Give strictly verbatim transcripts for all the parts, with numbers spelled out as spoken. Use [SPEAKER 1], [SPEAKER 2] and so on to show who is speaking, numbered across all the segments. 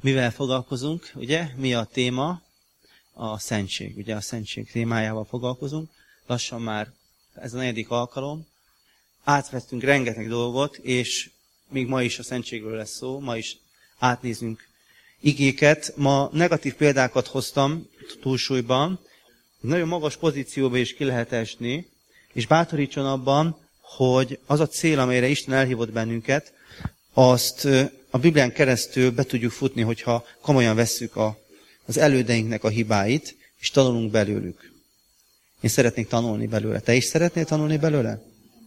[SPEAKER 1] Mivel foglalkozunk, ugye? Mi a téma? A szentség. Ugye a szentség témájával foglalkozunk. Lassan már ez a negyedik alkalom. Átvettünk rengeteg dolgot, és még ma is a szentségről lesz szó, ma is átnézünk igéket. Ma negatív példákat hoztam túlsúlyban. Nagyon magas pozícióba is ki lehet esni, és bátorítson abban, hogy az a cél, amelyre Isten elhívott bennünket, azt a Biblián keresztül be tudjuk futni, hogyha komolyan vesszük a, az elődeinknek a hibáit, és tanulunk belőlük. Én szeretnék tanulni belőle. Te is szeretnél tanulni belőle?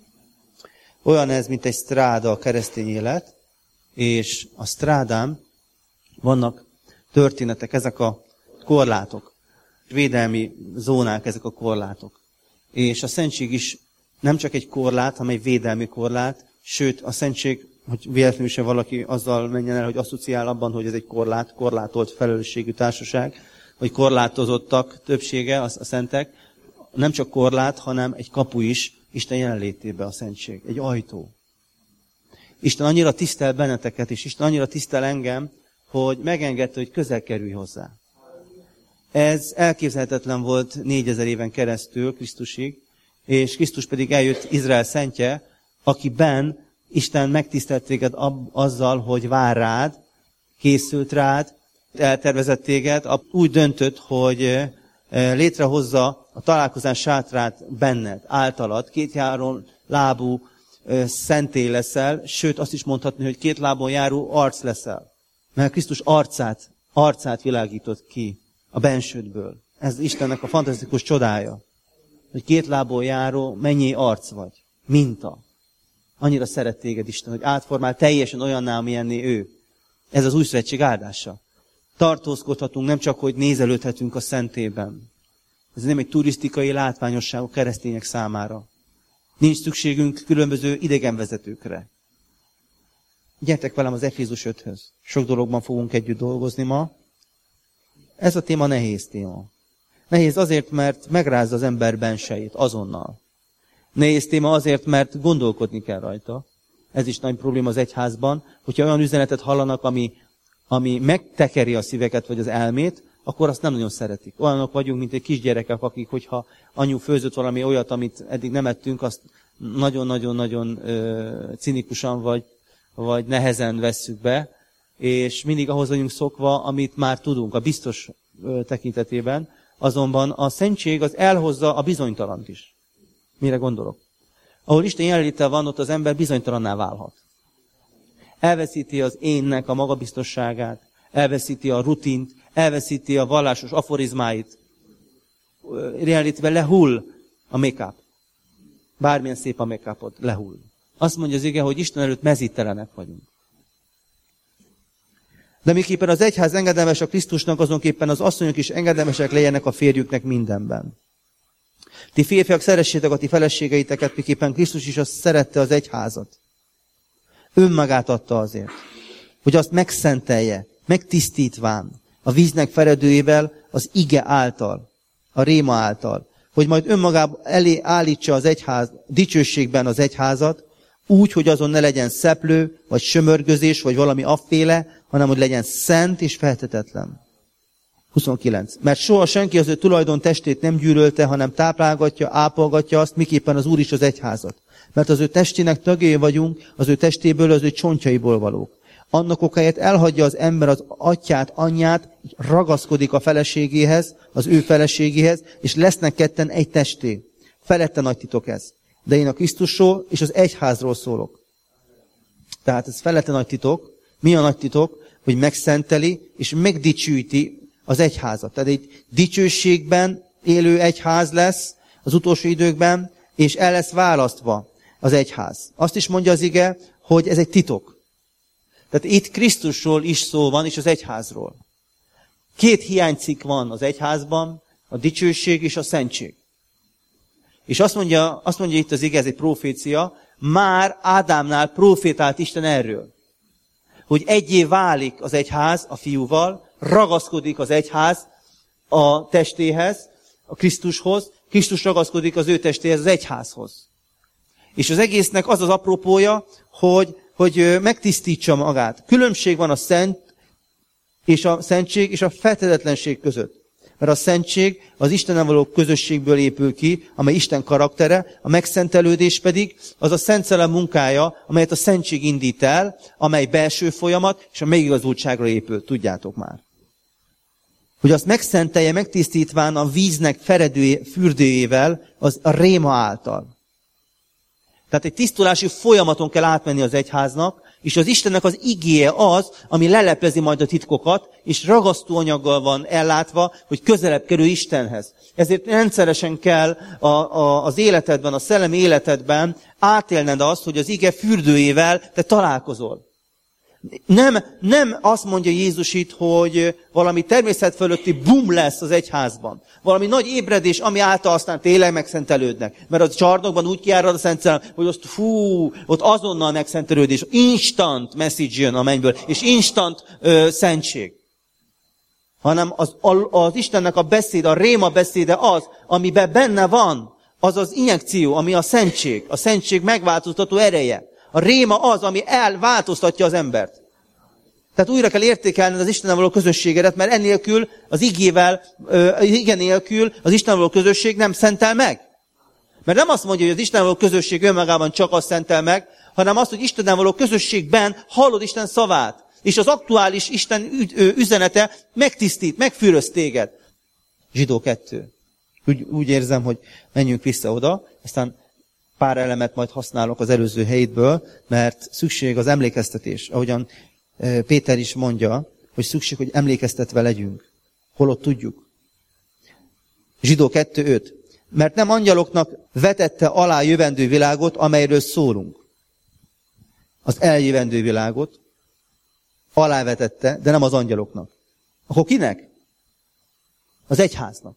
[SPEAKER 1] Olyan ez, mint egy stráda a keresztény élet, és a strádán vannak történetek, ezek a korlátok, védelmi zónák, ezek a korlátok. És a szentség is nem csak egy korlát, hanem egy védelmi korlát, sőt a szentség, hogy véletlenül sem valaki azzal menjen el, hogy asszociál abban, hogy ez egy korlát, korlátolt felelősségű társaság, vagy korlátozottak többsége, a szentek, nem csak korlát, hanem egy kapu is Isten jelenlétébe a szentség, egy ajtó. Isten annyira tisztel benneteket, és Isten annyira tisztel engem, hogy megengedte, hogy közel kerülj hozzá. Ez elképzelhetetlen volt négyezer éven keresztül Krisztusig, és Krisztus pedig eljött Izrael szentje, akiben Isten megtisztelt téged azzal, hogy vár rád, készült rád, eltervezett téged, úgy döntött, hogy létrehozza a találkozás sátrát benned, általad, kétjáron lábú szentély leszel, sőt azt is mondhatni, hogy két lábon járó arc leszel. Mert Krisztus arcát, arcát világított ki a bensődből. Ez Istennek a fantasztikus csodája. Hogy két lábon járó, mennyi arc vagy. Minta. Annyira szeret téged Isten, hogy átformál teljesen olyanná, amilyenné ő. Ez az új szövetség áldása. Tartózkodhatunk, nem csak, hogy nézelődhetünk a szentében. Ez nem egy turisztikai látványosság a keresztények számára. Nincs szükségünk különböző idegenvezetőkre. Gyertek velem az Efézus öthöz. Sok dologban fogunk együtt dolgozni ma. Ez a téma nehéz téma. Nehéz azért, mert megrázza az ember bensejét azonnal. Nehéz téma azért, mert gondolkodni kell rajta. Ez is nagy probléma az egyházban, hogyha olyan üzenetet hallanak, ami, ami megtekeri a szíveket vagy az elmét, akkor azt nem nagyon szeretik. Olyanok vagyunk, mint egy kisgyerekek, akik, hogyha anyu főzött valami olyat, amit eddig nem ettünk, azt nagyon-nagyon-nagyon cinikusan vagy, vagy nehezen vesszük be, és mindig ahhoz vagyunk szokva, amit már tudunk, a biztos ö, tekintetében, azonban a szentség az elhozza a bizonytalant is. Mire gondolok? Ahol Isten jelenléte van, ott az ember bizonytalanná válhat. Elveszíti az énnek a magabiztosságát, elveszíti a rutint, elveszíti a vallásos aforizmáit. Realitében lehull a make-up. Bármilyen szép a make-upod, lehull. Azt mondja az ige, hogy Isten előtt mezítelenek vagyunk. De miképpen az egyház engedelmes a Krisztusnak, azonképpen az asszonyok is engedelmesek legyenek a férjüknek mindenben. Ti férfiak, szeressétek a ti feleségeiteket, miképpen Krisztus is azt szerette az egyházat. Önmagát adta azért, hogy azt megszentelje, megtisztítván, a víznek feredőjével, az ige által, a réma által, hogy majd önmagában elé állítsa az egyház, dicsőségben az egyházat, úgy, hogy azon ne legyen szeplő, vagy sömörgözés, vagy valami afféle, hanem hogy legyen szent és feltetetlen. huszonkilenc. Mert soha senki az ő tulajdon testét nem gyűlölte, hanem táplálgatja, ápolgatja azt, miképpen az Úr is az egyházat. Mert az ő testének tagjai vagyunk, az ő testéből, az ő csontjaiból valók. Annak okáért elhagyja az ember az atyát, anyját, ragaszkodik a feleségéhez, az ő feleségéhez, és lesznek ketten egy testé. Felette nagy titok ez. De én a Krisztusról és az egyházról szólok. Tehát ez felette nagy titok. Mi a nagy titok? Hogy megszenteli és megdicsőíti az egyházat. Tehát egy dicsőségben élő egyház lesz az utolsó időkben, és el lesz választva az egyház. Azt is mondja az ige, hogy ez egy titok. Tehát itt Krisztusról is szó van, és az egyházról. Két hiánycikk van az egyházban, a dicsőség és a szentség. És azt mondja, azt mondja itt az ige, ez egy profécia, már Ádámnál profétált Isten erről. Hogy egyé válik az egyház a fiúval, ragaszkodik az egyház a testéhez, a Krisztushoz, Krisztus ragaszkodik az ő testéhez, az egyházhoz. És az egésznek az az apropója, hogy, hogy megtisztítsa magát. Különbség van a szent és a szentség és a fethetetlenség között. Mert a szentség az Istennel való közösségből épül ki, amely Isten karaktere, a megszentelődés pedig az a Szent Szellem munkája, amelyet a szentség indít el, amely belső folyamat, és a megigazultságra épül, tudjátok már. Hogy azt megszentelje, megtisztítván a víznek feredő fürdőjével, az a réma által. Tehát egy tisztulási folyamaton kell átmenni az egyháznak, és az Istennek az igéje az, ami leleplezi majd a titkokat, és ragasztóanyaggal van ellátva, hogy közelebb kerül Istenhez. Ezért rendszeresen kell a, a, az életedben, a szellemi életedben átélned azt, hogy az ige fürdőjével te találkozol. Nem, nem azt mondja Jézus itt, hogy valami természet fölötti bum lesz az egyházban. Valami nagy ébredés, ami által aztán tényleg megszentelődnek. Mert a csarnokban úgy kiárad a Szent Szellem, hogy azt fú, ott azonnal megszentelődés. Instant message jön a mennyből, és instant ö, szentség. Hanem az, az Istennek a beszéd, a réma beszéde az, amiben benne van, az az injekció, ami a szentség. A szentség megváltoztató ereje. A réma az, ami elváltoztatja az embert. Tehát újra kell értékelned az Istennel való közösségedet, mert ennélkül, az igével, az ige nélkül az Istennel való közösség nem szentel meg. Mert nem azt mondja, hogy az Istennel való közösség önmagában csak azt szentel meg, hanem azt, hogy Istennel való közösségben hallod Isten szavát. És az aktuális Isten üzenete megtisztít, megfűröz téged. Zsidó kettő. Úgy, úgy érzem, hogy menjünk vissza oda, aztán pár elemet majd használok az előző helyétből, mert szükség az emlékeztetés. Ahogyan Péter is mondja, hogy szükség, hogy emlékeztetve legyünk. Holott tudjuk. Zsidó kettő öt. Mert nem angyaloknak vetette alá jövendő világot, amelyről szólunk. Az eljövendő világot alávetette, de nem az angyaloknak. Akkor kinek? Az egyháznak.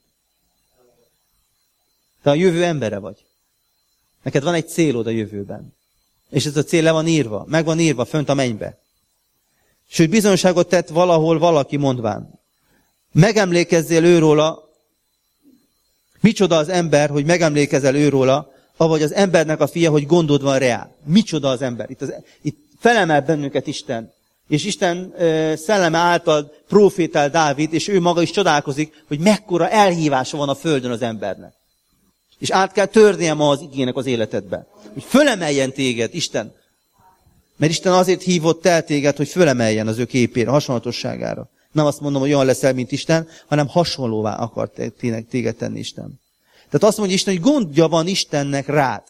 [SPEAKER 1] Te a jövő embere vagy. Neked van egy célod a jövőben. És ez a cél le van írva. Meg van írva fönt a mennybe. Sőt, bizonyságot tett valahol valaki mondván. Megemlékezzél őróla. Micsoda az ember, hogy megemlékezel őróla, avagy az embernek a fia, hogy gondod van reá. Micsoda az ember. Itt, az, itt felemel bennünket Isten. És Isten e, szelleme által profétál Dávid, és ő maga is csodálkozik, hogy mekkora elhívása van a földön az embernek. És át kell törnie ma az igének az életedbe. Hogy fölemeljen téged Isten. Mert Isten azért hívott el téged, hogy fölemeljen az ő képére, hasonlatosságára. Nem azt mondom, hogy olyan leszel, mint Isten, hanem hasonlóvá akar téged tenni Isten. Tehát azt mondja Isten, hogy gondja van Istennek rád.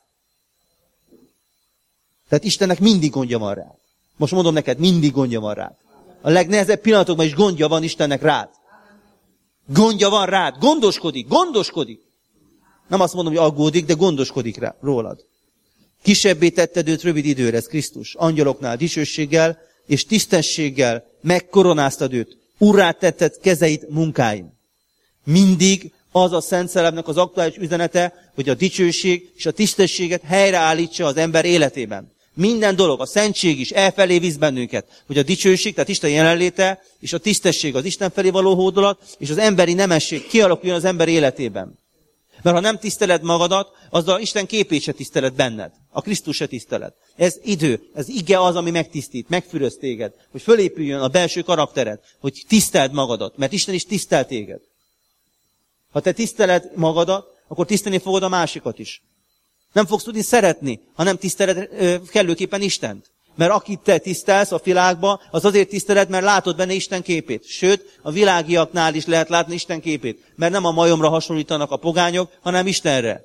[SPEAKER 1] Tehát Istennek mindig gondja van rád. Most mondom neked, mindig gondja van rád. A legnehezebb pillanatokban is gondja van Istennek rád. Gondja van rád. Gondoskodik, gondoskodik. Nem azt mondom, hogy aggódik, de gondoskodik rá, rólad. Kisebbé tetted őt rövid időre, ez Krisztus. Angyaloknál dicsőséggel és tisztességgel megkoronáztad őt. Urrá tetted kezeit munkáin. Mindig az a Szent Szellemnek az aktuális üzenete, hogy a dicsőség és a tisztességet helyreállítsa az ember életében. Minden dolog, a szentség is elfelé visz bennünket, hogy a dicsőség, tehát Isten jelenléte, és a tisztesség, az Isten felé való hódolat, és az emberi nemesség kialakuljon az ember életében. Mert ha nem tiszteled magadat, azzal Isten képét se tiszteled benned. A Krisztus se tiszteled. Ez idő, ez ige az, ami megtisztít, megfüröz téged, hogy fölépüljön a belső karaktered, hogy tiszteld magadat, mert Isten is tisztel téged. Ha te tiszteled magadat, akkor tisztelni fogod a másikat is. Nem fogsz tudni szeretni, ha nem tiszteled ö, kellőképpen Istent. Mert akit te tisztelsz a világba, az azért tiszteled, mert látod benne Isten képét. Sőt, a világiaknál is lehet látni Isten képét. Mert nem a majomra hasonlítanak a pogányok, hanem Istenre.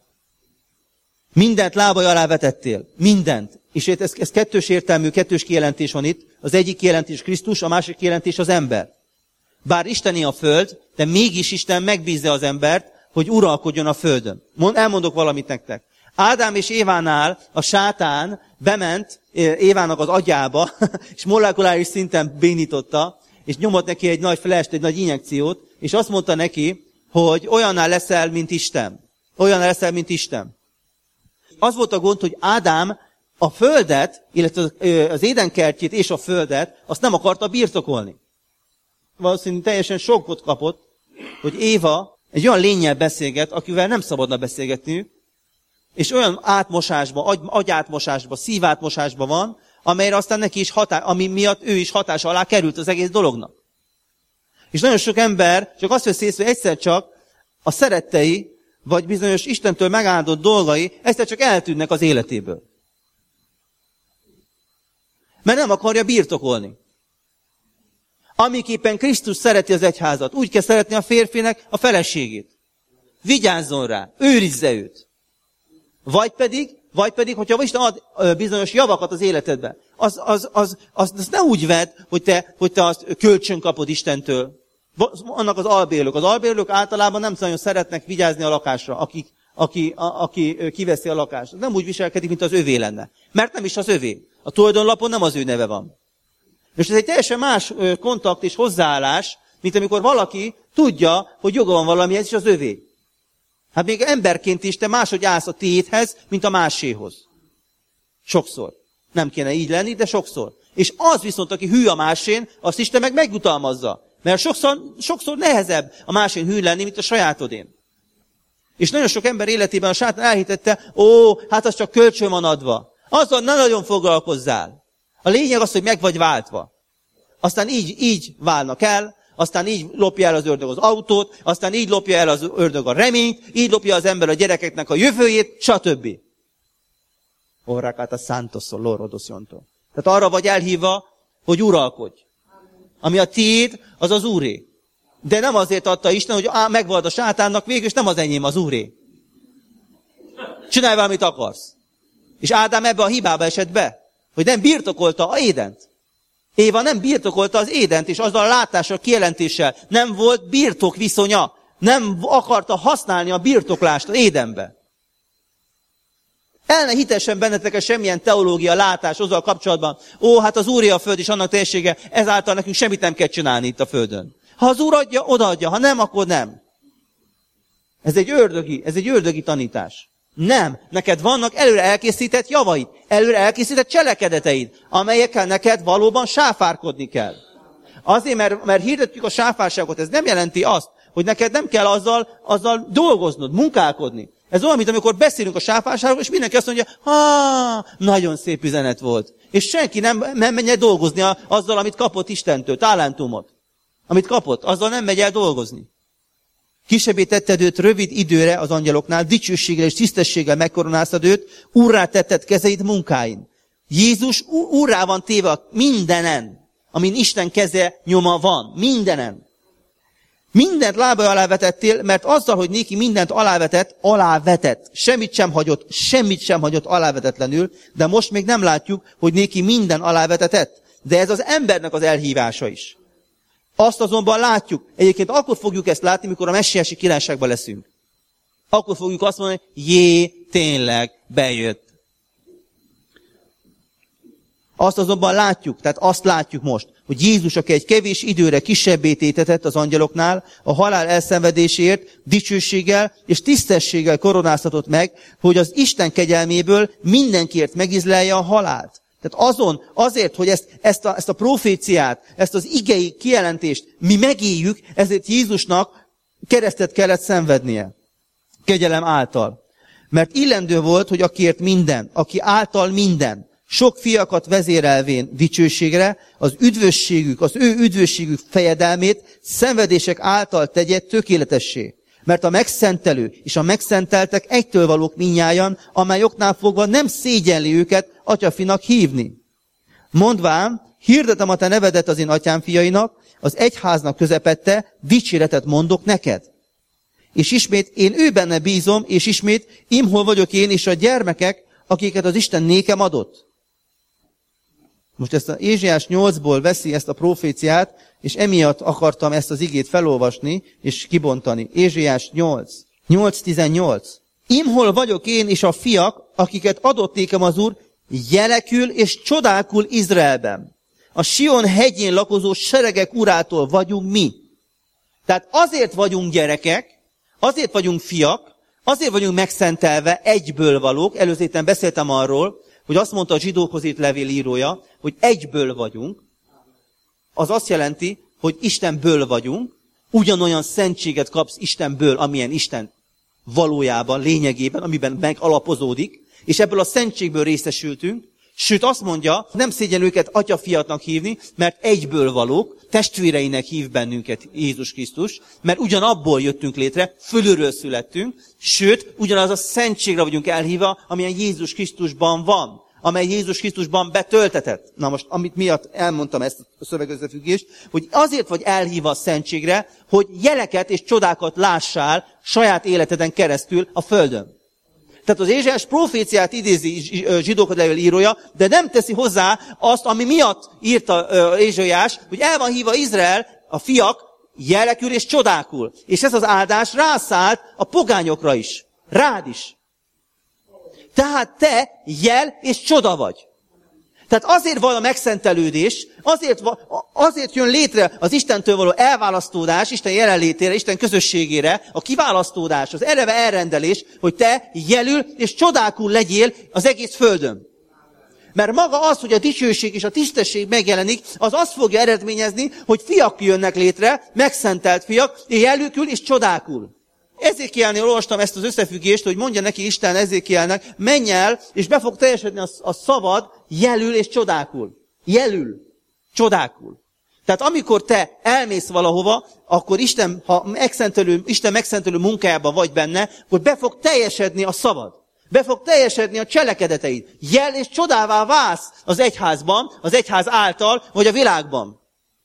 [SPEAKER 1] Mindent lábai alá vetettél. Mindent. És ez, ez kettős értelmű, kettős kijelentés van itt. Az egyik kijelentés Krisztus, a másik kijelentés az ember. Bár Isteni a föld, de mégis Isten megbízza az embert, hogy uralkodjon a földön. Mond, elmondok valamit nektek. Ádám és Évánál a sátán bement Évának az agyába, és molekuláris szinten bénította, és nyomott neki egy nagy flash-t, egy nagy injekciót, és azt mondta neki, hogy olyanná leszel, mint Isten. Olyanná leszel, mint Isten. Az volt a gond, hogy Ádám a földet, illetve az édenkertjét és a földet, azt nem akarta birtokolni. Valószínűleg teljesen sokkot kapott, hogy Éva egy olyan lénnyel beszélget, akivel nem szabadna beszélgetniük, és olyan átmosásba, agy, agyátmosásba, szívátmosásba van, amelyre aztán neki is hatás, ami miatt ő is hatás alá került az egész dolognak. És nagyon sok ember csak azt veszi észre, hogy egyszer csak a szerettei, vagy bizonyos Istentől megáldott dolgai egyszer csak eltűnnek az életéből. Mert nem akarja birtokolni. Amiképpen Krisztus szereti az egyházat, úgy kell szeretni a férfinek a feleségét. Vigyázzon rá, őrizze őt. Vagy pedig, vagy pedig, hogyha Isten ad bizonyos javakat az életedbe, az, az, az, az, az ne úgy vedd, hogy te, hogy te azt kölcsön kapod Istentől. Annak az albérlők. Az albérlők általában nem nagyon szeretnek vigyázni a lakásra, akik, aki, a, aki kiveszi a lakást. Nem úgy viselkedik, mint az övé lenne. Mert nem is az övé. A tulajdonlapon nem az ő neve van. És ez egy teljesen más kontakt és hozzáállás, mint amikor valaki tudja, hogy joga van valamihez, és az övé. Hát még emberként is te máshogy állsz a tiédhez, mint a máséhoz. Sokszor. Nem kéne így lenni, de sokszor. És az viszont, aki hű a másén, azt Isten meg megjutalmazza. Mert sokszor, sokszor nehezebb a másén hű lenni, mint a sajátodén. És nagyon sok ember életében a sátán elhitette, ó, hát az csak kölcsön van adva. Azzal ne nagyon foglalkozzál. A lényeg az, hogy meg vagy váltva. Aztán így, így válnak el, aztán így lopja el az ördög az autót, aztán így lopja el az ördög a reményt, így lopja az ember a gyerekeknek a jövőjét, stb. Orrakát a szántoszol, lorrodoszjontól. Tehát arra vagy elhívva, hogy uralkodj. Ami a tiéd, az az Úré. De nem azért adta Isten, hogy á, megvad a sátánnak, végül és nem az enyém, az Úré. Csinálj valamit akarsz. És Ádám ebbe a hibába esett be, hogy nem birtokolta a Édent. Éva nem birtokolta az Édent, és azzal a látással, kijelentéssel nem volt birtok viszonya. Nem akarta használni a birtoklást az Édenbe. El ne hitessen benneteket semmilyen teológia, látás azzal kapcsolatban. Ó, hát az Úré a föld és annak teljessége, ezáltal nekünk semmit nem kell csinálni itt a földön. Ha az Úr adja, odaadja, ha nem, akkor nem. Ez egy ördögi, ez egy ördögi tanítás. Nem, neked vannak előre elkészített javaid, előre elkészített cselekedeteid, amelyekkel neked valóban sáfárkodni kell. Azért, mert, mert hirdetjük a sáfárságot, ez nem jelenti azt, hogy neked nem kell azzal, azzal dolgoznod, munkálkodni. Ez olyan, mint amikor beszélünk a sáfárságról, és mindenki azt mondja, ha, nagyon szép üzenet volt. És senki nem, nem megy el dolgozni azzal, amit kapott Istentől, talentumot. Amit kapott, azzal nem megy el dolgozni. Kisebbé tetted őt rövid időre az angyaloknál, dicsőséggel és tisztességgel megkoronáztad őt, úrrá tetted kezeid munkáin. Jézus úrrá van téve mindenen, amin Isten keze nyoma van, mindenen. Mindent lábai alá vetettél, mert azzal, hogy néki mindent alávetett, alávetett. Semmit sem hagyott, semmit sem hagyott alávetetlenül, de most még nem látjuk, hogy néki minden alávetetett. De ez az embernek az elhívása is. Azt azonban látjuk, egyébként akkor fogjuk ezt látni, mikor a messiási királyságban leszünk. Akkor fogjuk azt mondani, jé, tényleg bejött. Azt azonban látjuk, tehát azt látjuk most, hogy Jézus, aki egy kevés időre kisebbé tétetett az angyaloknál, a halál elszenvedésért dicsőséggel és tisztességgel koronáztatott meg, hogy az Isten kegyelméből mindenkiért megizlelje a halált. Tehát azon, azért, hogy ezt, ezt, a, ezt a proféciát, ezt az igei kijelentést mi megéljük, ezért Jézusnak keresztet kellett szenvednie. Kegyelem által. Mert illendő volt, hogy akiért minden, aki által minden, sok fiakat vezérelvén dicsőségre, az üdvösségük, az ő üdvösségük fejedelmét szenvedések által tegye tökéletessé. Mert a megszentelő és a megszenteltek egytől valók mindnyájan, amely oknál fogva nem szégyenli őket atyafinak hívni. Mondván, hirdetem a te nevedet az én atyám fiainak, az egyháznak közepette, dicséretet mondok neked. És ismét én ő benne bízom, és ismét imhol vagyok én, és a gyermekek, akiket az Isten nékem adott. Most ezt a Ézsaiás nyolcból veszi ezt a proféciát, és emiatt akartam ezt az igét felolvasni, és kibontani. Ézsaiás nyolc. nyolc tizennyolc. Imhol vagyok én és a fiak, akiket adott nékem az Úr, jelekül és csodálkul Izraelben. A Sion hegyén lakozó seregek urától vagyunk mi. Tehát azért vagyunk gyerekek, azért vagyunk fiak, azért vagyunk megszentelve, egyből valók. Előző héten beszéltem arról, hogy azt mondta a zsidókhoz írt levél írója, hogy egyből vagyunk. Az azt jelenti, hogy Istenből vagyunk, ugyanolyan szentséget kapsz Istenből, amilyen Isten valójában, lényegében, amiben megalapozódik, és ebből a szentségből részesültünk, Sőt azt mondja, nem szégyen őket atya-fiatnak hívni, mert egyből valók, testvéreinek hív bennünket Jézus Krisztus, mert ugyanabból jöttünk létre, fölülről születtünk, sőt, ugyanaz a szentségre vagyunk elhívva, amilyen Jézus Krisztusban van, amely Jézus Krisztusban betöltetett. Na most, amit miatt elmondtam ezt a szövegösszefüggést, hogy azért vagy elhívva a szentségre, hogy jeleket és csodákat lássál saját életeden keresztül a földön. Tehát az Ézsaiás proféciát idézi zsidókat levél írója, de nem teszi hozzá azt, ami miatt írta Ézsaiás, hogy el van hívva Izrael, a fiak jelekül és csodákul. És ez az áldás rászállt a pogányokra is. Rád is. Tehát te jel és csoda vagy. Tehát azért van a megszentelődés, azért, van, azért jön létre az Istentől való elválasztódás, Isten jelenlétére, Isten közösségére, a kiválasztódás, az eleve elrendelés, hogy te jelül és csodákul legyél az egész földön. Mert maga az, hogy a dicsőség és a tisztesség megjelenik, az azt fogja eredményezni, hogy fiak jönnek létre, megszentelt fiak, jelükül és csodákul. Ezékielnél olvastam ezt az összefüggést, hogy mondja neki Isten Ezékielnek, menj el, és be fog teljesedni a, a szavad, jelül és csodákul. Jelül, csodákul. Tehát amikor te elmész valahova, akkor Isten, ha megszentelő, Isten megszentelő munkájában vagy benne, akkor be fog teljesedni a szavad. Be fog teljesedni a cselekedeteid. Jel és csodává válsz az egyházban, az egyház által, vagy a világban.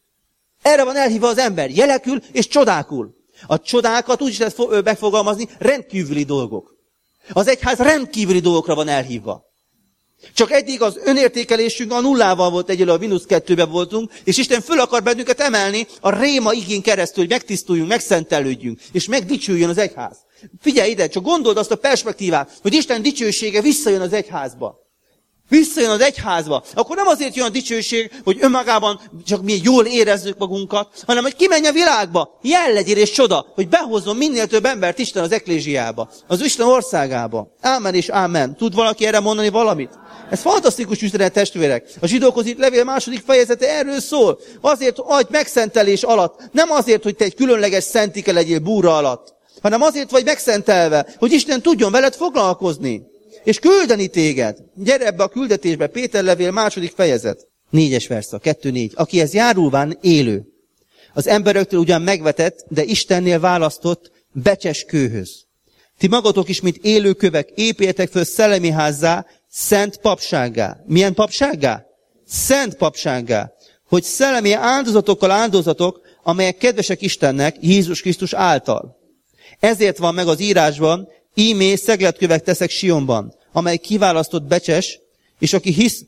[SPEAKER 1] Erre van elhívva az ember. Jelekül és csodákul. A csodákat úgy is lehet megfogalmazni, rendkívüli dolgok. Az egyház rendkívüli dolgokra van elhívva. Csak eddig az önértékelésünk a nullával volt egyelő, a mínusz kettőben voltunk, és Isten föl akar bennünket emelni a réma igén keresztül, hogy megtisztuljunk, megszentelődjünk, és megdicsüljön az egyház. Figyelj ide, csak gondold azt a perspektívát, hogy Isten dicsősége visszajön az egyházba. Visszajön az egyházba. Akkor nem azért jön a dicsőség, hogy önmagában csak mi jól érezzük magunkat, hanem hogy kimenj a világba, jel legyél és csoda, hogy behozzon minél több embert Isten az eklézsiába, az Isten országába. Ámen és ámen. Tud valaki erre mondani valamit? Ez fantasztikus üzenet, testvérek. A zsidókhoz itt levél második fejezete erről szól. Azért adj megszentelés alatt. Nem azért, hogy te egy különleges szentike legyél búra alatt, hanem azért vagy megszentelve, hogy Isten tudjon veled foglalkozni. És küldeni téged. Gyere ebbe a küldetésbe, Péter levél második fejezet. Négyes versza, kettő négy. Akihez járulván élő. Az emberektől ugyan megvetett, de Istennél választott becses kőhöz. Ti magatok is, mint élő kövek, épüljetek föl szellemi házzá, szent papsággá. Milyen papsággá? Szent papsággá. Hogy szellemi áldozatokkal áldozatok, amelyek kedvesek Istennek, Jézus Krisztus által. Ezért van meg az írásban, íme szegletkövek teszek Sionban, amely kiválasztott becses, és aki hisz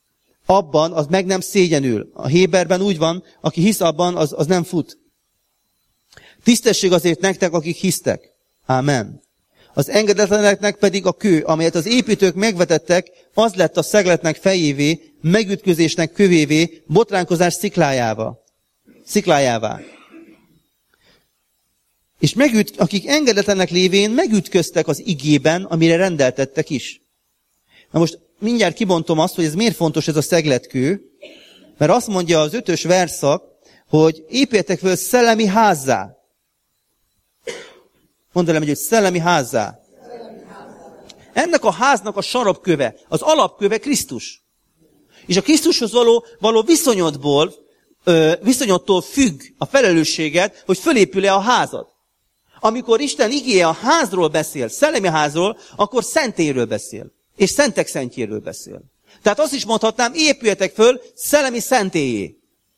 [SPEAKER 1] abban, az meg nem szégyenül. A Héberben úgy van, aki hisz abban, az, az nem fut. Tisztesség azért nektek, akik hisztek. Ámen. Az engedetleneknek pedig a kő, amelyet az építők megvetettek, az lett a szegletnek fejévé, megütközésnek kövévé, botránkozás sziklájává. Sziklájává. És megüt, akik engedetlenek lévén megütköztek az igében, amire rendeltettek is. Na most mindjárt kibontom azt, hogy ez miért fontos ez a szegletkő, mert azt mondja az ötös verszak, hogy épüljetek föl szellemi házzá. Mondd el, hogy szellemi házzá. Ennek a háznak a sarokköve, az alapköve Krisztus. És a Krisztushoz való, való viszonyodból, ö, viszonyodtól függ a felelősséged, hogy fölépül-e a házad. Amikor Isten igéje a házról beszél, szellemi házról, akkor szentélyről beszél. És szentek szentjéről beszél. Tehát azt is mondhatnám, épüljetek föl szellemi szentélyé.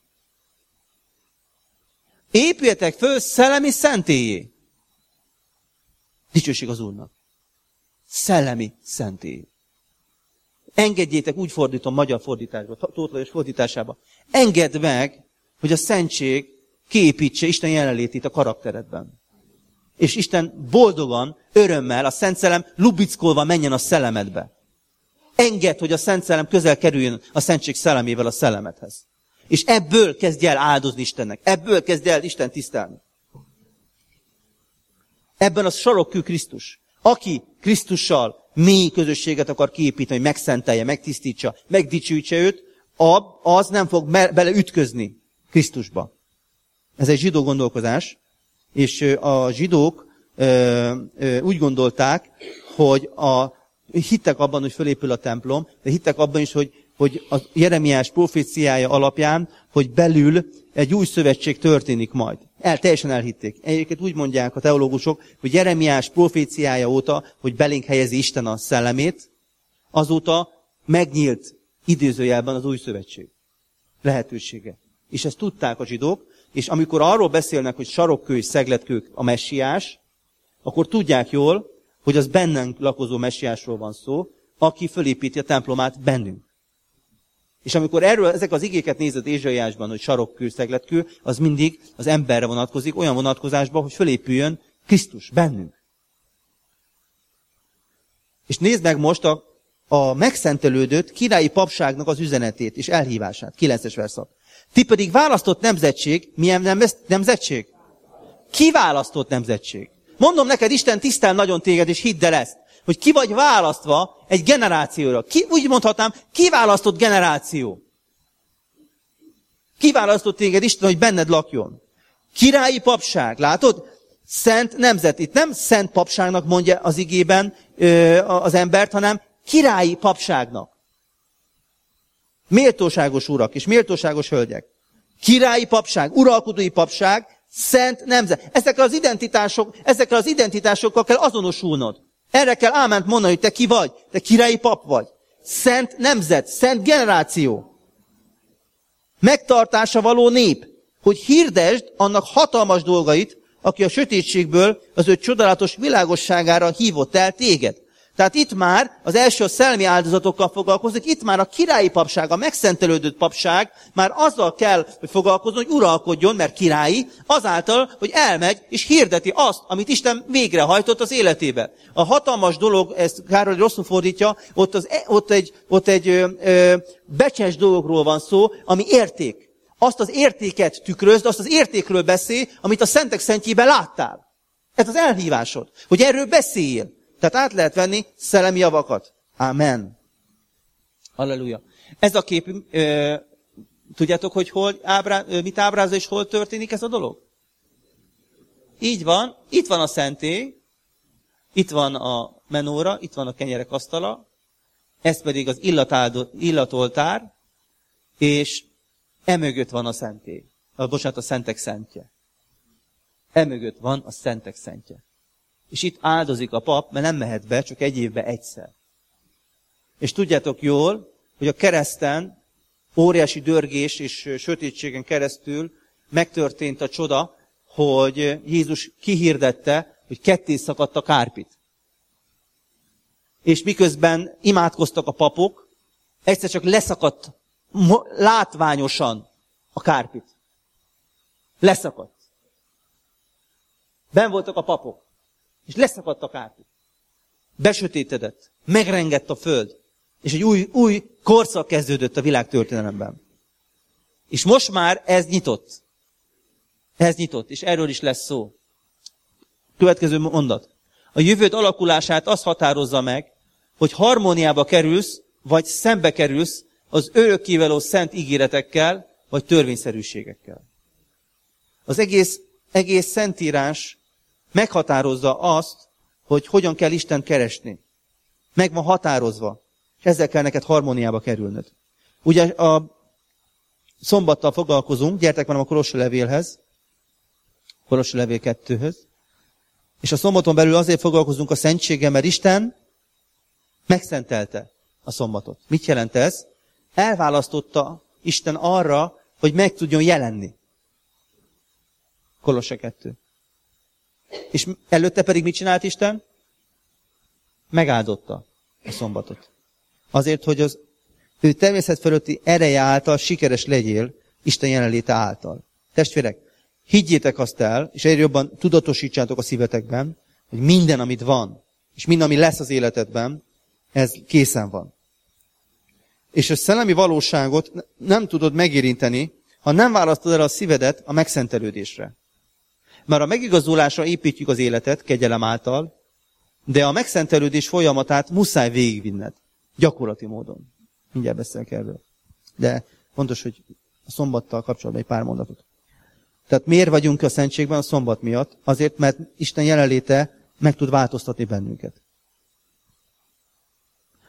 [SPEAKER 1] Épüljetek föl szellemi szentélyé. Dicsőség az Úrnak. Szellemi szentély. Engedjétek, úgy fordítom magyar fordításba, Tóth Lajos fordításába. Engedd meg, hogy a szentség kiépítse Isten jelenlétét a karakteredben. És Isten boldogan, örömmel, a Szent Szellem lubickolva menjen a szellemedbe. Engedd, hogy a Szent Szellem közel kerüljön a szentség szellemével a szellemedhez. És ebből kezdj el áldozni Istennek. Ebből kezdj el Isten tisztelni. Ebben a sarokkő Krisztus. Aki Krisztussal mély közösséget akar kiépíteni, hogy megszentelje, megtisztítsa, megdicsőítse őt, az nem fog beleütközni Krisztusba. Ez egy zsidó gondolkozás, és a zsidók ö, ö, úgy gondolták, hogy a hittek abban, hogy fölépül a templom, de hittek abban is, hogy, hogy a Jeremiás proféciája alapján, hogy belül egy új szövetség történik majd. El, teljesen elhitték. Egyébként úgy mondják a teológusok, hogy Jeremiás proféciája óta, hogy belénk helyezi Isten a szellemét, azóta megnyílt idézőjelben az új szövetség lehetősége. És ezt tudták a zsidók, és amikor arról beszélnek, hogy sarokkő és szegletkők a messiás, akkor tudják jól, hogy az bennünk lakozó messiásról van szó, aki fölépíti a templomát bennünk. És amikor erről ezek az igéket nézed Ézsaiásban, hogy sarokkő, szegletkő, az mindig az emberre vonatkozik, olyan vonatkozásban, hogy fölépüljön Krisztus bennünk. És nézd meg most a, a megszentelődött királyi papságnak az üzenetét és elhívását. kilences verszak. Ti pedig választott nemzetség, milyen nemzetség? Kiválasztott nemzetség. Mondom neked, Isten tisztel nagyon téged, és hidd el ezt, hogy ki vagy választva egy generációra. Ki, úgy mondhatnám, kiválasztott generáció. Kiválasztott téged Isten, hogy benned lakjon. Királyi papság, látod? Szent nemzet. Itt nem szent papságnak mondja az igében ö, az embert, hanem királyi papságnak. Méltóságos urak és méltóságos hölgyek. Királyi papság, uralkodói papság, szent nemzet. Ezekkel az identitások, ezekkel az identitásokkal kell azonosulnod. Erre kell áment mondani, hogy te ki vagy. Te királyi pap vagy. Szent nemzet, szent generáció. Megtartása való nép, hogy hirdesd annak hatalmas dolgait, aki a sötétségből az ő csodálatos világosságára hívott el téged. Tehát itt már az első a szellemi áldozatokkal foglalkozik, itt már a királyi papság, a megszentelődött papság már azzal kell, hogy foglalkozzon, hogy uralkodjon, mert királyi, azáltal, hogy elmegy és hirdeti azt, amit Isten végrehajtott az életébe. A hatalmas dolog, ezt Károly rosszul fordítja, ott, az, ott egy, ott egy ö, ö, becses dologról van szó, ami érték. Azt az értéket tükrözd, azt az értékről beszélj, amit a szentek szentjében láttál. Ez az elhívásod, hogy erről beszéljél. Tehát át lehet venni szellemi javakat. Amen. Halleluja. Ez a kép, ö, tudjátok, hogy hol ábrá, ö, mit ábrázol és hol történik ez a dolog? Így van, itt van a szentély, itt van a menóra, itt van a kenyerek asztala, ez pedig az illatáldo, illatoltár, és emögött van a szentély. A, bocsánat, a szentek szentje. Emögött van a szentek szentje. És itt áldozik a pap, mert nem mehet be, csak egy évben egyszer. És tudjátok jól, hogy a kereszten óriási dörgés és sötétségen keresztül megtörtént a csoda, hogy Jézus kihirdette, hogy ketté szakadt a kárpit. És miközben imádkoztak a papok, egyszer csak leszakadt látványosan a kárpit. Leszakadt. benn voltak a papok. És leszakadt a kárpit. Besötétedett. Megrengett a föld. És egy új, új korszak kezdődött a világtörténelemben. És most már ez nyitott. Ez nyitott, és erről is lesz szó. Következő mondat. A jövőd alakulását az határozza meg, hogy harmóniába kerülsz, vagy szembe kerülsz az örökkévaló szent ígéretekkel, vagy törvényszerűségekkel. Az egész, egész szentírás meghatározza azt, hogy hogyan kell Istent keresni. Meg van határozva, és ezzel kell neked harmóniába kerülnöd. Ugye a szombattal foglalkozunk, gyertek már a Kolossi levélhez, Kolossi levél kettőhöz, és a szombaton belül azért foglalkozunk a szentséggel, mert Isten megszentelte a szombatot. Mit jelent ez? Elválasztotta Isten arra, hogy meg tudjon jelenni. Kolosse kettő. És előtte pedig mit csinált Isten? Megáldotta a szombatot. Azért, hogy az ő természet fölötti ereje által sikeres legyél Isten jelenléte által. Testvérek, higgyétek azt el, és egyre jobban tudatosítsátok a szívetekben, hogy minden, amit van, és minden, ami lesz az életedben, ez készen van. És a szellemi valóságot nem tudod megérinteni, ha nem választod el a szívedet a megszentelődésre. Mert a megigazulásra építjük az életet kegyelem által, de a megszentelődés folyamatát muszáj végigvinned. Gyakorlati módon. Mindjárt beszélek erről. De fontos, hogy a szombattal kapcsolatban egy pár mondatot. Tehát miért vagyunk a szentségben a szombat miatt? Azért, mert Isten jelenléte meg tud változtatni bennünket.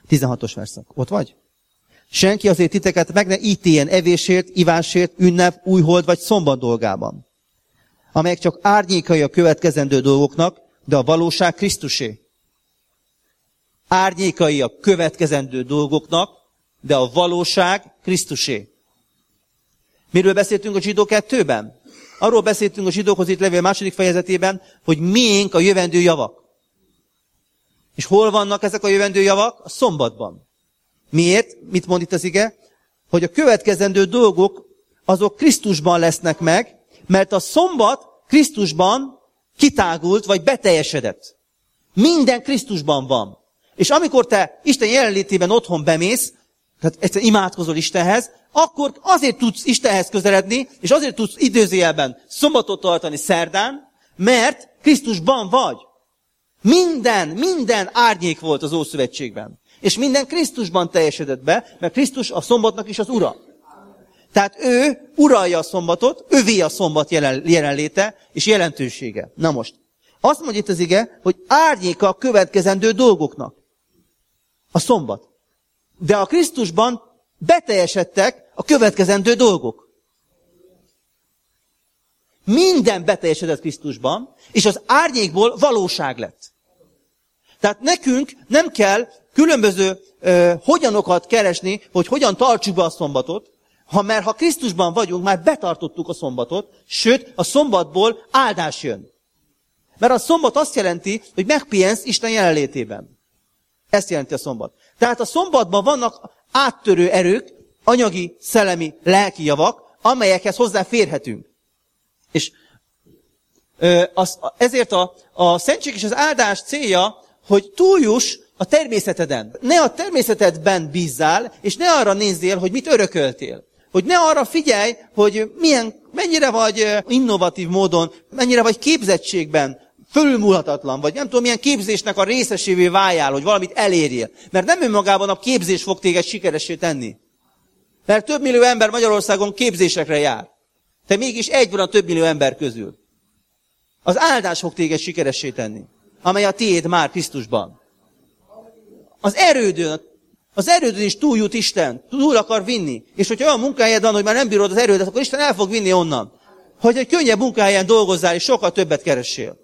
[SPEAKER 1] tizenhatos verszak. Ott vagy? Senki azért titeket meg ne ítéljen evésért, ivásért, ünnep, újhold vagy szombat dolgában, amelyek csak árnyékai a következendő dolgoknak, de a valóság Krisztusé. Árnyékai a következendő dolgoknak, de a valóság Krisztusé. Miről beszéltünk a Zsidó kettőben? Arról beszéltünk a Zsidókhoz itt levél második fejezetében, hogy miénk a jövendő javak. És hol vannak ezek a jövendő javak? A szombatban. Miért? Mit mond itt az ige? Hogy a következendő dolgok azok Krisztusban lesznek meg, mert a szombat Krisztusban kitágult, vagy beteljesedett. Minden Krisztusban van. És amikor te Isten jelenlétében otthon bemész, tehát egyszer imádkozol Istenhez, akkor azért tudsz Istenhez közeledni, és azért tudsz időzőjelben szombatot tartani szerdán, mert Krisztusban vagy. Minden, minden árnyék volt az Ószövetségben. És minden Krisztusban teljesedett be, mert Krisztus a szombatnak is az ura. Tehát ő uralja a szombatot, övé a szombat jelen, jelenléte és jelentősége. Na most, azt mondja itt az ige, hogy árnyéka a következendő dolgoknak. A szombat. De a Krisztusban beteljesedtek a következendő dolgok. Minden beteljesedett Krisztusban, és az árnyékból valóság lett. Tehát nekünk nem kell különböző ö, hogyanokat keresni, hogy hogyan tartsuk be a szombatot, ha mert ha Krisztusban vagyunk, már betartottuk a szombatot, sőt, a szombatból áldás jön. Mert a szombat azt jelenti, hogy megpihensz Isten jelenlétében. Ezt jelenti a szombat. Tehát a szombatban vannak áttörő erők, anyagi, szellemi, lelki javak, amelyekhez hozzáférhetünk. És ö, az, ezért a, a szentség és az áldás célja, hogy túljuss a természeteden. Ne a természetedben bízzál, és ne arra nézzél, hogy mit örököltél. Hogy ne arra figyelj, hogy milyen, mennyire vagy innovatív módon, mennyire vagy képzettségben fölülmúlhatatlan, vagy nem tudom, milyen képzésnek a részesévé váljál, hogy valamit elérjél. Mert nem önmagában a képzés fog téged sikeressé tenni. Mert több millió ember Magyarországon képzésekre jár. Te mégis egy van a több millió ember közül. Az áldás fog téged sikeressé tenni, amely a tiéd már Krisztusban. Az erődön, az erődön is túljut Isten, túl akar vinni. És hogyha olyan munkahelyed van, hogy már nem bírod az erődet, akkor Isten el fog vinni onnan. Hogy egy könnyebb munkahelyen dolgozzál, és sokkal többet keressél.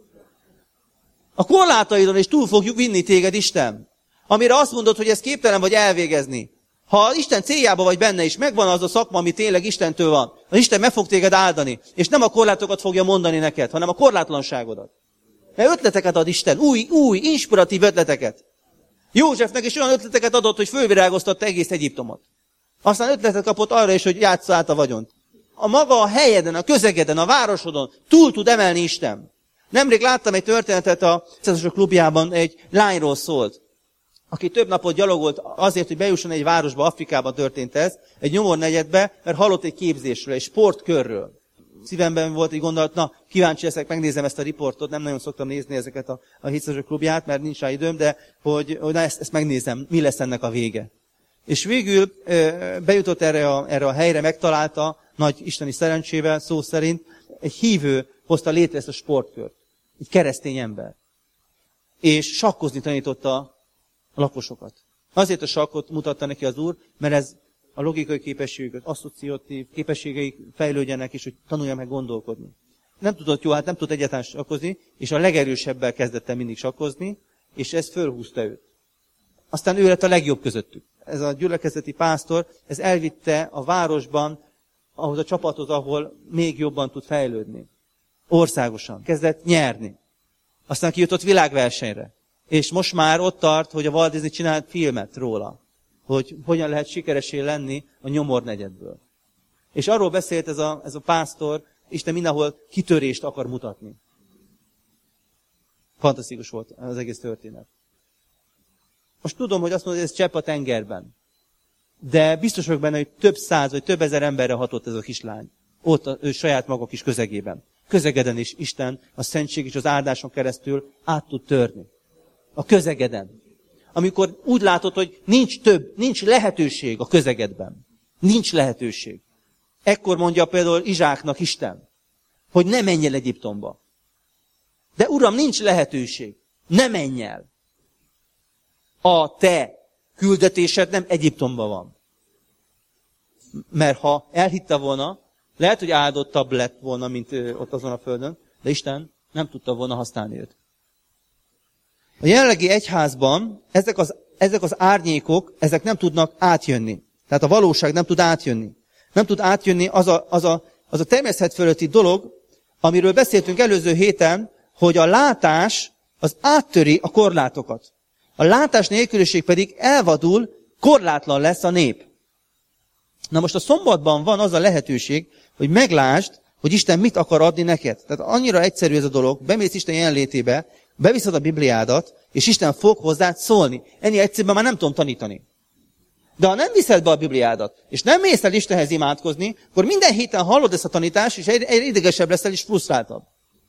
[SPEAKER 1] A korlátaidon is túl fogjuk vinni téged Isten. Amire azt mondod, hogy ez képtelen vagy elvégezni. Ha Isten céljába vagy benne is, megvan az a szakma, ami tényleg Istentől van, az Isten meg fog téged áldani, és nem a korlátokat fogja mondani neked, hanem a korlátlanságodat. Mert ötleteket ad Isten, új, új, inspiratív ötleteket. Józsefnek is olyan ötleteket adott, hogy fölvirágoztatta egész Egyiptomot. Aztán ötletet kapott arra is, hogy játssza át a vagyont. A maga a helyeden, a közegeden, a városodon túl tud emelni Isten. Nemrég láttam egy történetet a Cezosok klubjában, egy lányról szólt, aki több napot gyalogolt azért, hogy bejusson egy városba, Afrikában történt ez, egy nyomornegyedbe, mert hallott egy képzésről, egy sportkörről. Szívemben volt egy gondolat, na, kíváncsi leszek, megnézem ezt a riportot, nem nagyon szoktam nézni ezeket a, a Cezosok klubját, mert nincs rá időm, de hogy, hogy na, ezt, ezt megnézem, mi lesz ennek a vége. És végül e, bejutott erre a, erre a helyre, megtalálta, nagy isteni szerencsével, szó szerint, egy hívő hozta létre ezt a sportkört. Egy keresztény ember. És sakkozni tanította a lakosokat. Azért a sakkot mutatta neki az Úr, mert ez a logikai képességük, az asszociatív képességeik fejlődjenek, és hogy tanulja meg gondolkodni. Nem tudott jó, hát nem tudott egyáltalán sakkozni, és a legerősebbel kezdett el mindig sakkozni, és ez fölhúzta őt. Aztán ő lett a legjobb közöttük. Ez a gyülekezeti pásztor, ez elvitte a városban, ahhoz a csapathoz, ahol még jobban tud fejlődni. Országosan. Kezdett nyerni. Aztán kijutott világversenyre. És most már ott tart, hogy a Walt Disney csinált filmet róla. Hogy hogyan lehet sikeresé lenni a nyomornegyedből. És arról beszélt ez a, ez a pásztor, Isten mindenhol kitörést akar mutatni. Fantasztikus volt az egész történet. Most tudom, hogy azt mondod, hogy ez csepp a tengerben. De biztos vagyok benne, hogy több száz vagy több ezer emberre hatott ez a kislány. Ott a, ő saját maga kis közegében. Közegeden is Isten a szentség és az áldáson keresztül át tud törni. A közegeden. Amikor úgy látod, hogy nincs több, nincs lehetőség a közegedben. Nincs lehetőség. Ekkor mondja például Izsáknak Isten, hogy ne menj el Egyiptomba. De Uram, nincs lehetőség. Ne menj el. A te küldetésed nem Egyiptomban van. Mert ha elhitte volna, lehet, hogy áldottabb lett volna, mint ott azon a földön, de Isten nem tudta volna használni őt. A jelenlegi egyházban ezek az, ezek az árnyékok, ezek nem tudnak átjönni. Tehát a valóság nem tud átjönni. Nem tud átjönni az a, az a, az a természet fölötti dolog, amiről beszéltünk előző héten, hogy a látás az áttöri a korlátokat. A látás nélküliség pedig elvadul, korlátlan lesz a nép. Na most a szombatban van az a lehetőség, hogy meglásd, hogy Isten mit akar adni neked. Tehát annyira egyszerű ez a dolog, bemész Isten jelenlétébe, beviszed a Bibliádat, és Isten fog hozzád szólni. Ennyi egyszerűen már nem tudom tanítani. De ha nem viszed be a Bibliádat, és nem mész el Istenhez imádkozni, akkor minden héten hallod ezt a tanítást, és egyre idegesebb leszel, és frusztráltabb.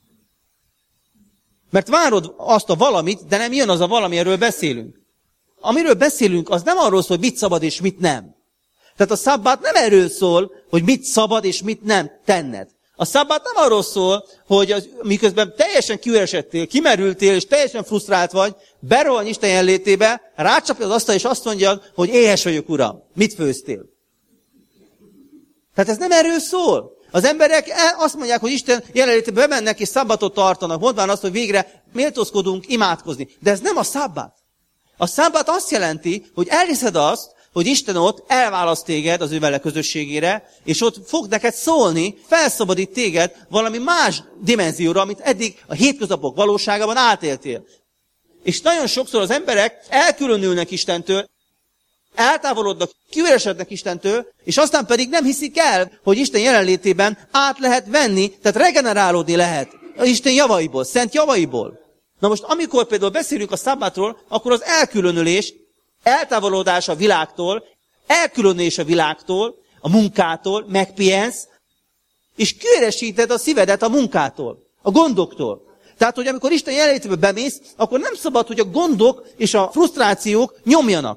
[SPEAKER 1] Mert várod azt a valamit, de nem jön az a valami, erről beszélünk. Amiről beszélünk, az nem arról szól, hogy mit szabad és mit nem. Tehát a szabbát nem erről szól, hogy mit szabad és mit nem tenned. A szabbát nem arról szól, hogy az, miközben teljesen kiüresedtél, kimerültél, és teljesen frusztrált vagy, berohan Isten jelenlétébe, rácsapja az asztal, és azt mondja, hogy éhes vagyok, Uram. Mit főztél? Tehát ez nem erről szól. Az emberek azt mondják, hogy Isten jelenlétébe bemennek, és szabbatot tartanak, mondván azt, hogy végre méltózkodunk imádkozni. De ez nem a szabbát. A szabbát azt jelenti, hogy elhiszed azt, hogy Isten ott elválaszt téged az ő vele közösségére, és ott fog neked szólni, felszabadít téged valami más dimenzióra, amit eddig a hétköznapok valóságában átéltél. És nagyon sokszor az emberek elkülönülnek Istentől, eltávolodnak, kiüresednek Istentől, és aztán pedig nem hiszik el, hogy Isten jelenlétében át lehet venni, tehát regenerálódni lehet Isten javaiból, szent javaiból. Na most, amikor például beszélünk a szabbátról, akkor az elkülönülés, eltávolodás a világtól, elkülönülés a világtól, a munkától, megpihensz, és kiüresíted a szívedet a munkától, a gondoktól. Tehát, hogy amikor Isten jelenlétébe bemész, akkor nem szabad, hogy a gondok és a frusztrációk nyomjanak.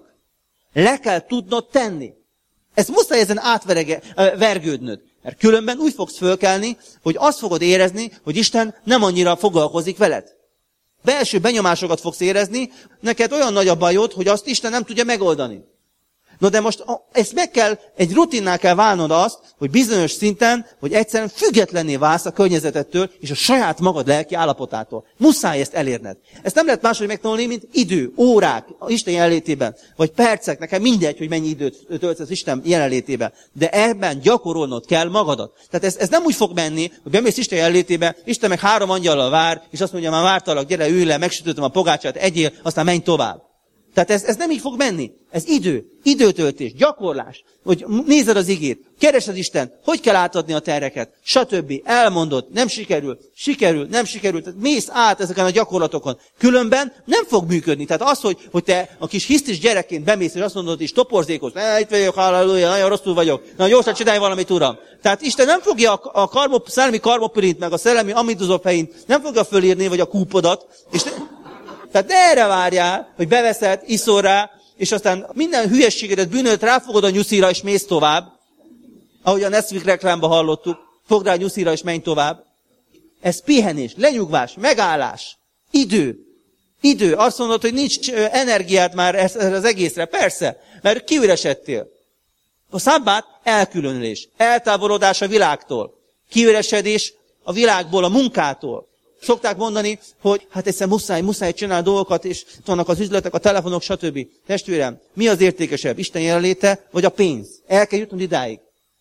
[SPEAKER 1] Le kell tudnod tenni. Ez muszáj ezen átvergődnöd. Mert különben úgy fogsz fölkelni, hogy azt fogod érezni, hogy Isten nem annyira foglalkozik veled. Belső benyomásokat fogsz érezni, neked olyan nagy a bajod, hogy azt Isten nem tudja megoldani. No de most ezt meg kell, egy rutinná kell válnod azt, hogy bizonyos szinten, hogy egyszerűen függetlenné válsz a környezetettől és a saját magad lelki állapotától. Muszáj ezt elérned. Ezt nem lehet máshogy megtanulni, mint idő, órák, Isten jelenlétében, vagy percek, nekem mindegy, hogy mennyi időt töltesz Isten jelenlétében. De ebben gyakorolnod kell magadat. Tehát ez, ez nem úgy fog menni, hogy bemész Isten jelenlétébe, Isten meg három angyallal vár, és azt mondja, már vártalak, gyere, ülj le, megsütöttem a pogácsát, egyél, aztán menj tovább. Tehát ez, ez nem így fog menni. Ez idő, időtöltés, gyakorlás. Hogy nézed az igét, keresed Istent, hogy kell átadni a terreket, stb. Elmondod, nem sikerül, sikerül, nem sikerül. Tehát mész át ezeken a gyakorlatokon. Különben nem fog működni. Tehát az, hogy, hogy te a kis hisztis gyerekként bemész, és azt mondod, és toporzékos, ne, itt vagyok, halleluja, nagyon rosszul vagyok, na gyorsan csinálj valamit, Uram. Tehát Isten nem fogja a, a karmop, szellemi karmopirint, meg a szellemi amidozofeint, nem fogja fölírni, vagy a kúpodat, és te, tehát ne erre várjál, hogy beveszed, iszol rá, és aztán minden hülyességedet, bűnödet ráfogod a nyuszira, és mész tovább. Ahogy a Nesquik reklámban hallottuk, fogd rá a nyuszira, és menj tovább. Ez pihenés, lenyugvás, megállás, idő. Idő. Azt mondod, hogy nincs energiád már az egészre. Persze, mert kiüresedtél. A szabbát elkülönülés, eltávolodás a világtól, kiüresedés a világból, a munkától. Szokták mondani, hogy hát egyszer muszáj, muszáj csinálni dolgokat, és vannak az üzletek, a telefonok, stb. Testvérem, mi az értékesebb? Isten jelenléte, vagy a pénz? El kell jutnod idáig.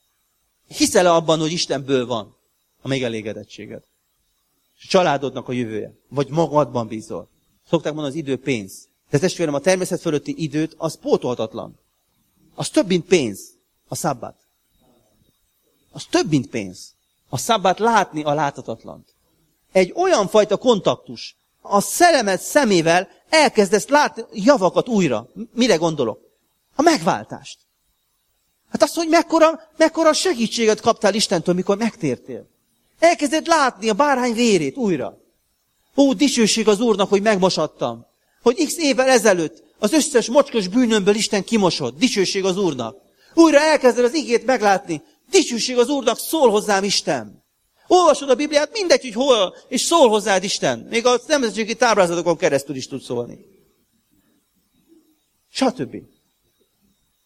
[SPEAKER 1] Hiszel-e abban, hogy Istenből van a megelégedettséged? A családodnak a jövője? Vagy magadban bízol? Szokták mondani, az idő pénz. De testvérem, a természet fölötti időt, az pótolhatatlan. Az több, mint pénz. A szabbát. Az több, mint pénz. A szabbát látni a láthatatlant. Egy olyan fajta kontaktus, a szellemed szemével elkezdesz látni javakat újra. Mire gondolok? A megváltást. Hát azt, hogy mekkora, mekkora segítséget kaptál Istentől, mikor megtértél. Elkezded látni a bárány vérét újra. Ó, dicsőség az Úrnak, hogy megmosattam. Hogy x évvel ezelőtt az összes mocskos bűnömből Isten kimosott. Dicsőség az Úrnak. Újra elkezded az igét meglátni. Dicsőség az Úrnak, szól hozzám Isten. Olvasod a Bibliát, mindegy, hogy hol, és szól hozzád Isten. Még a nemzetségi táblázatokon keresztül is tud szólni. Stb.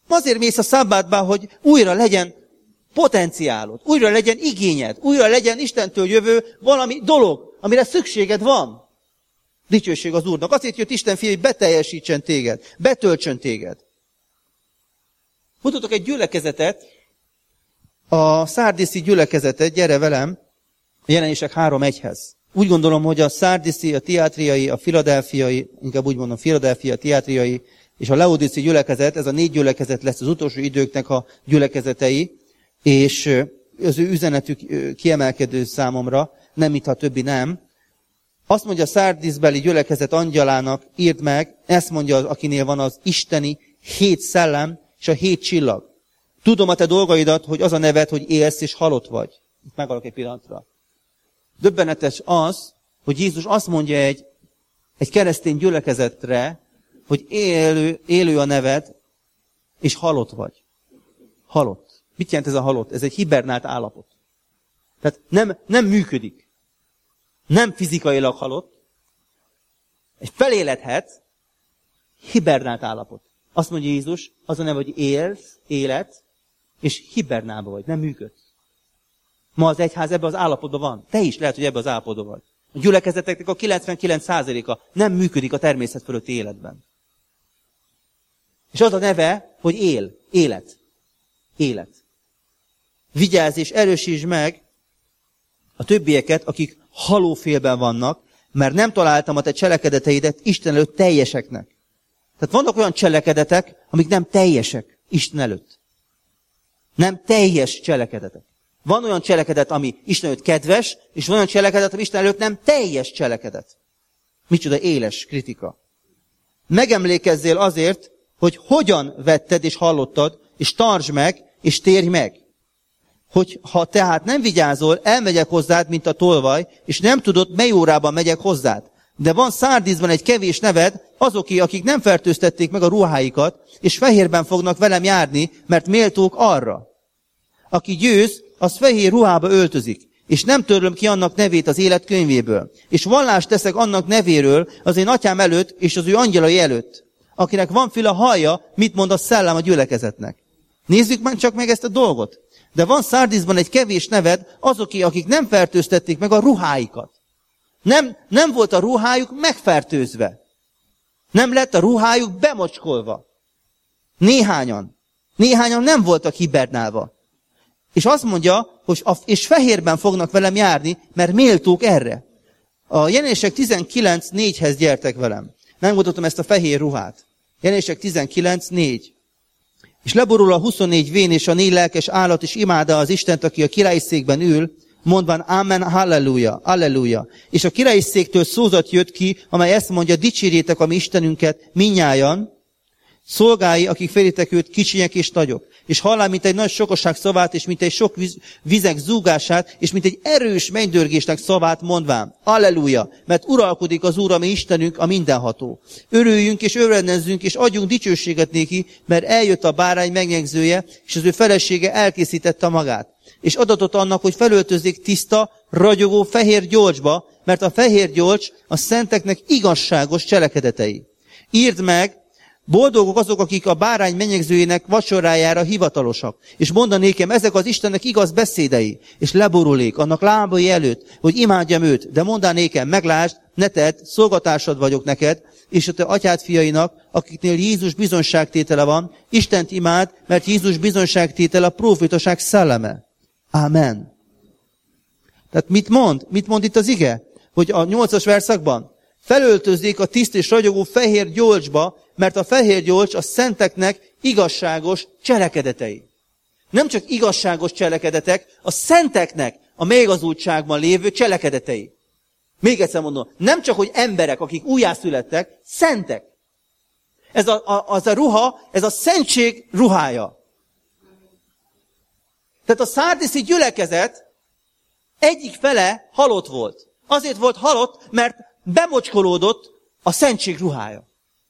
[SPEAKER 1] Azért mész a szabbátba, hogy újra legyen potenciálod, újra legyen igényed, újra legyen Istentől jövő valami dolog, amire szükséged van. Dicsőség az Úrnak. Azért jött Isten fia, hogy beteljesítsen téged, betöltsön téged. Mutatok egy gyülekezetet, a szárdiszi gyülekezetet, gyere velem, a Jelenések három egyhez. Úgy gondolom, hogy a szárdiszi, a tiátriai, a filadelfiai, inkább úgy mondom, filadelfia, tiátriai, és a laodicei gyülekezet, ez a négy gyülekezet lesz az utolsó időknek a gyülekezetei, és az ő üzenetük kiemelkedő számomra, nem mintha többi nem. Azt mondja a szárdiszbeli gyülekezet angyalának, írd meg, ezt mondja az, akinél van az isteni hét szellem és a hét csillag. Tudom a te dolgaidat, hogy az a neved, hogy élsz és halott vagy. Itt megalak egy pillanatra. Döbbenetes az, hogy Jézus azt mondja egy, egy keresztény gyülekezetre, hogy élő, élő a neved, és halott vagy. Halott. Mit jelent ez a halott? Ez egy hibernált állapot. Tehát nem, nem működik. Nem fizikailag halott. Egy feléledhet, hibernált állapot. Azt mondja Jézus, az a neve, hogy élsz, élet, és hibernálba vagy, nem működsz. Ma az egyház ebben az állapotban van. Te is lehet, hogy ebben az állapotban vagy. A gyülekezeteknek a kilencvenkilenc százaléka nem működik a természet fölötti életben. És az a neve, hogy él, élet. Élet. Vigyázz és erősítsd meg a többieket, akik halófélben vannak, mert nem találtam a te cselekedeteidet Isten előtt teljeseknek. Tehát vannak olyan cselekedetek, amik nem teljesek Isten előtt. Nem teljes cselekedetek. Van olyan cselekedet, ami Isten előtt kedves, és van olyan cselekedet, ami Isten előtt nem teljes cselekedet. Micsoda éles kritika. Megemlékezzél azért, hogy hogyan vetted és hallottad, és tartsd meg, és térj meg. Hogy ha tehát nem vigyázol, elmegyek hozzád, mint a tolvaj, és nem tudod, mely órában megyek hozzád. De van Szárdíszban egy kevés neved, azoké, akik nem fertőztették meg a ruháikat, és fehérben fognak velem járni, mert méltók arra. Aki győz, az fehér ruhába öltözik, és nem törlöm ki annak nevét az élet könyvéből. És vallást teszek annak nevéről az én atyám előtt, és az ő angyalai előtt. Akinek van füle, hallja, mit mond a szellem a gyülekezetnek. Nézzük már csak meg ezt a dolgot. De van Szárdíszban egy kevés neved, azoké, akik nem fertőztették meg a ruháikat. Nem, nem volt a ruhájuk megfertőzve. Nem lett a ruhájuk bemocskolva. Néhányan. Néhányan nem voltak hibernálva. És azt mondja, hogy a, és fehérben fognak velem járni, mert méltók erre. A Jelenések tizenkilenc négyhez gyertek velem. Megmutatom ezt a fehér ruhát. Jelenések tizenkilenc négy. És leborul a huszonnégy vén és a négy lelkes állat, és imádja az Istent, aki a királyi székben ül, mondván Amen, halleluja, halleluja. És a királyi széktől szózat jött ki, amely ezt mondja, dicsérjétek a mi Istenünket minnyájan, szolgái, akik félitek őt, kicsinyek és nagyok. És hallál, mint egy nagy sokosság szavát, és mint egy sok víz, vizek zúgását, és mint egy erős mennydörgésnek szavát mondván. Alleluja, mert uralkodik az Úr, ami Istenünk, a mindenható. Örüljünk és örvendezzünk, és adjunk dicsőséget néki, mert eljött a bárány megnyegzője, és az ő felesége elkészítette magát. És adatot annak, hogy felöltözzék tiszta, ragyogó fehér gyolcsba, mert a fehér gyolcs a szenteknek igazságos cselekedetei. Írd meg, boldogok azok, akik a bárány menyegzőjének vacsorájára hivatalosak. És mondanékem, ezek az Istennek igaz beszédei. És leborulék annak lábai előtt, hogy imádjam őt. De mondanékem, meglásd, ne tedd, szolgatársad vagyok neked, és a te atyád fiainak, akiknél Jézus bizonságtétele van, Istent imád, mert Jézus bizonságtétele a prófétaság szelleme. Amen. Tehát mit mond? Mit mond itt az ige? Hogy a nyolcas verszakban felöltözzék a tiszt és ragyogó fehér gyolcsba, mert a fehér gyolcs a szenteknek igazságos cselekedetei. Nem csak igazságos cselekedetek, a szenteknek a mélygazultságban lévő cselekedetei. Még egyszer mondom, nem csak, hogy emberek, akik újjászülettek, szentek. Ez a, a, az a ruha, ez a szentség ruhája. Tehát a szárdiszi gyülekezet egyik fele halott volt. Azért volt halott, mert bemocskolódott a szentség ruhája.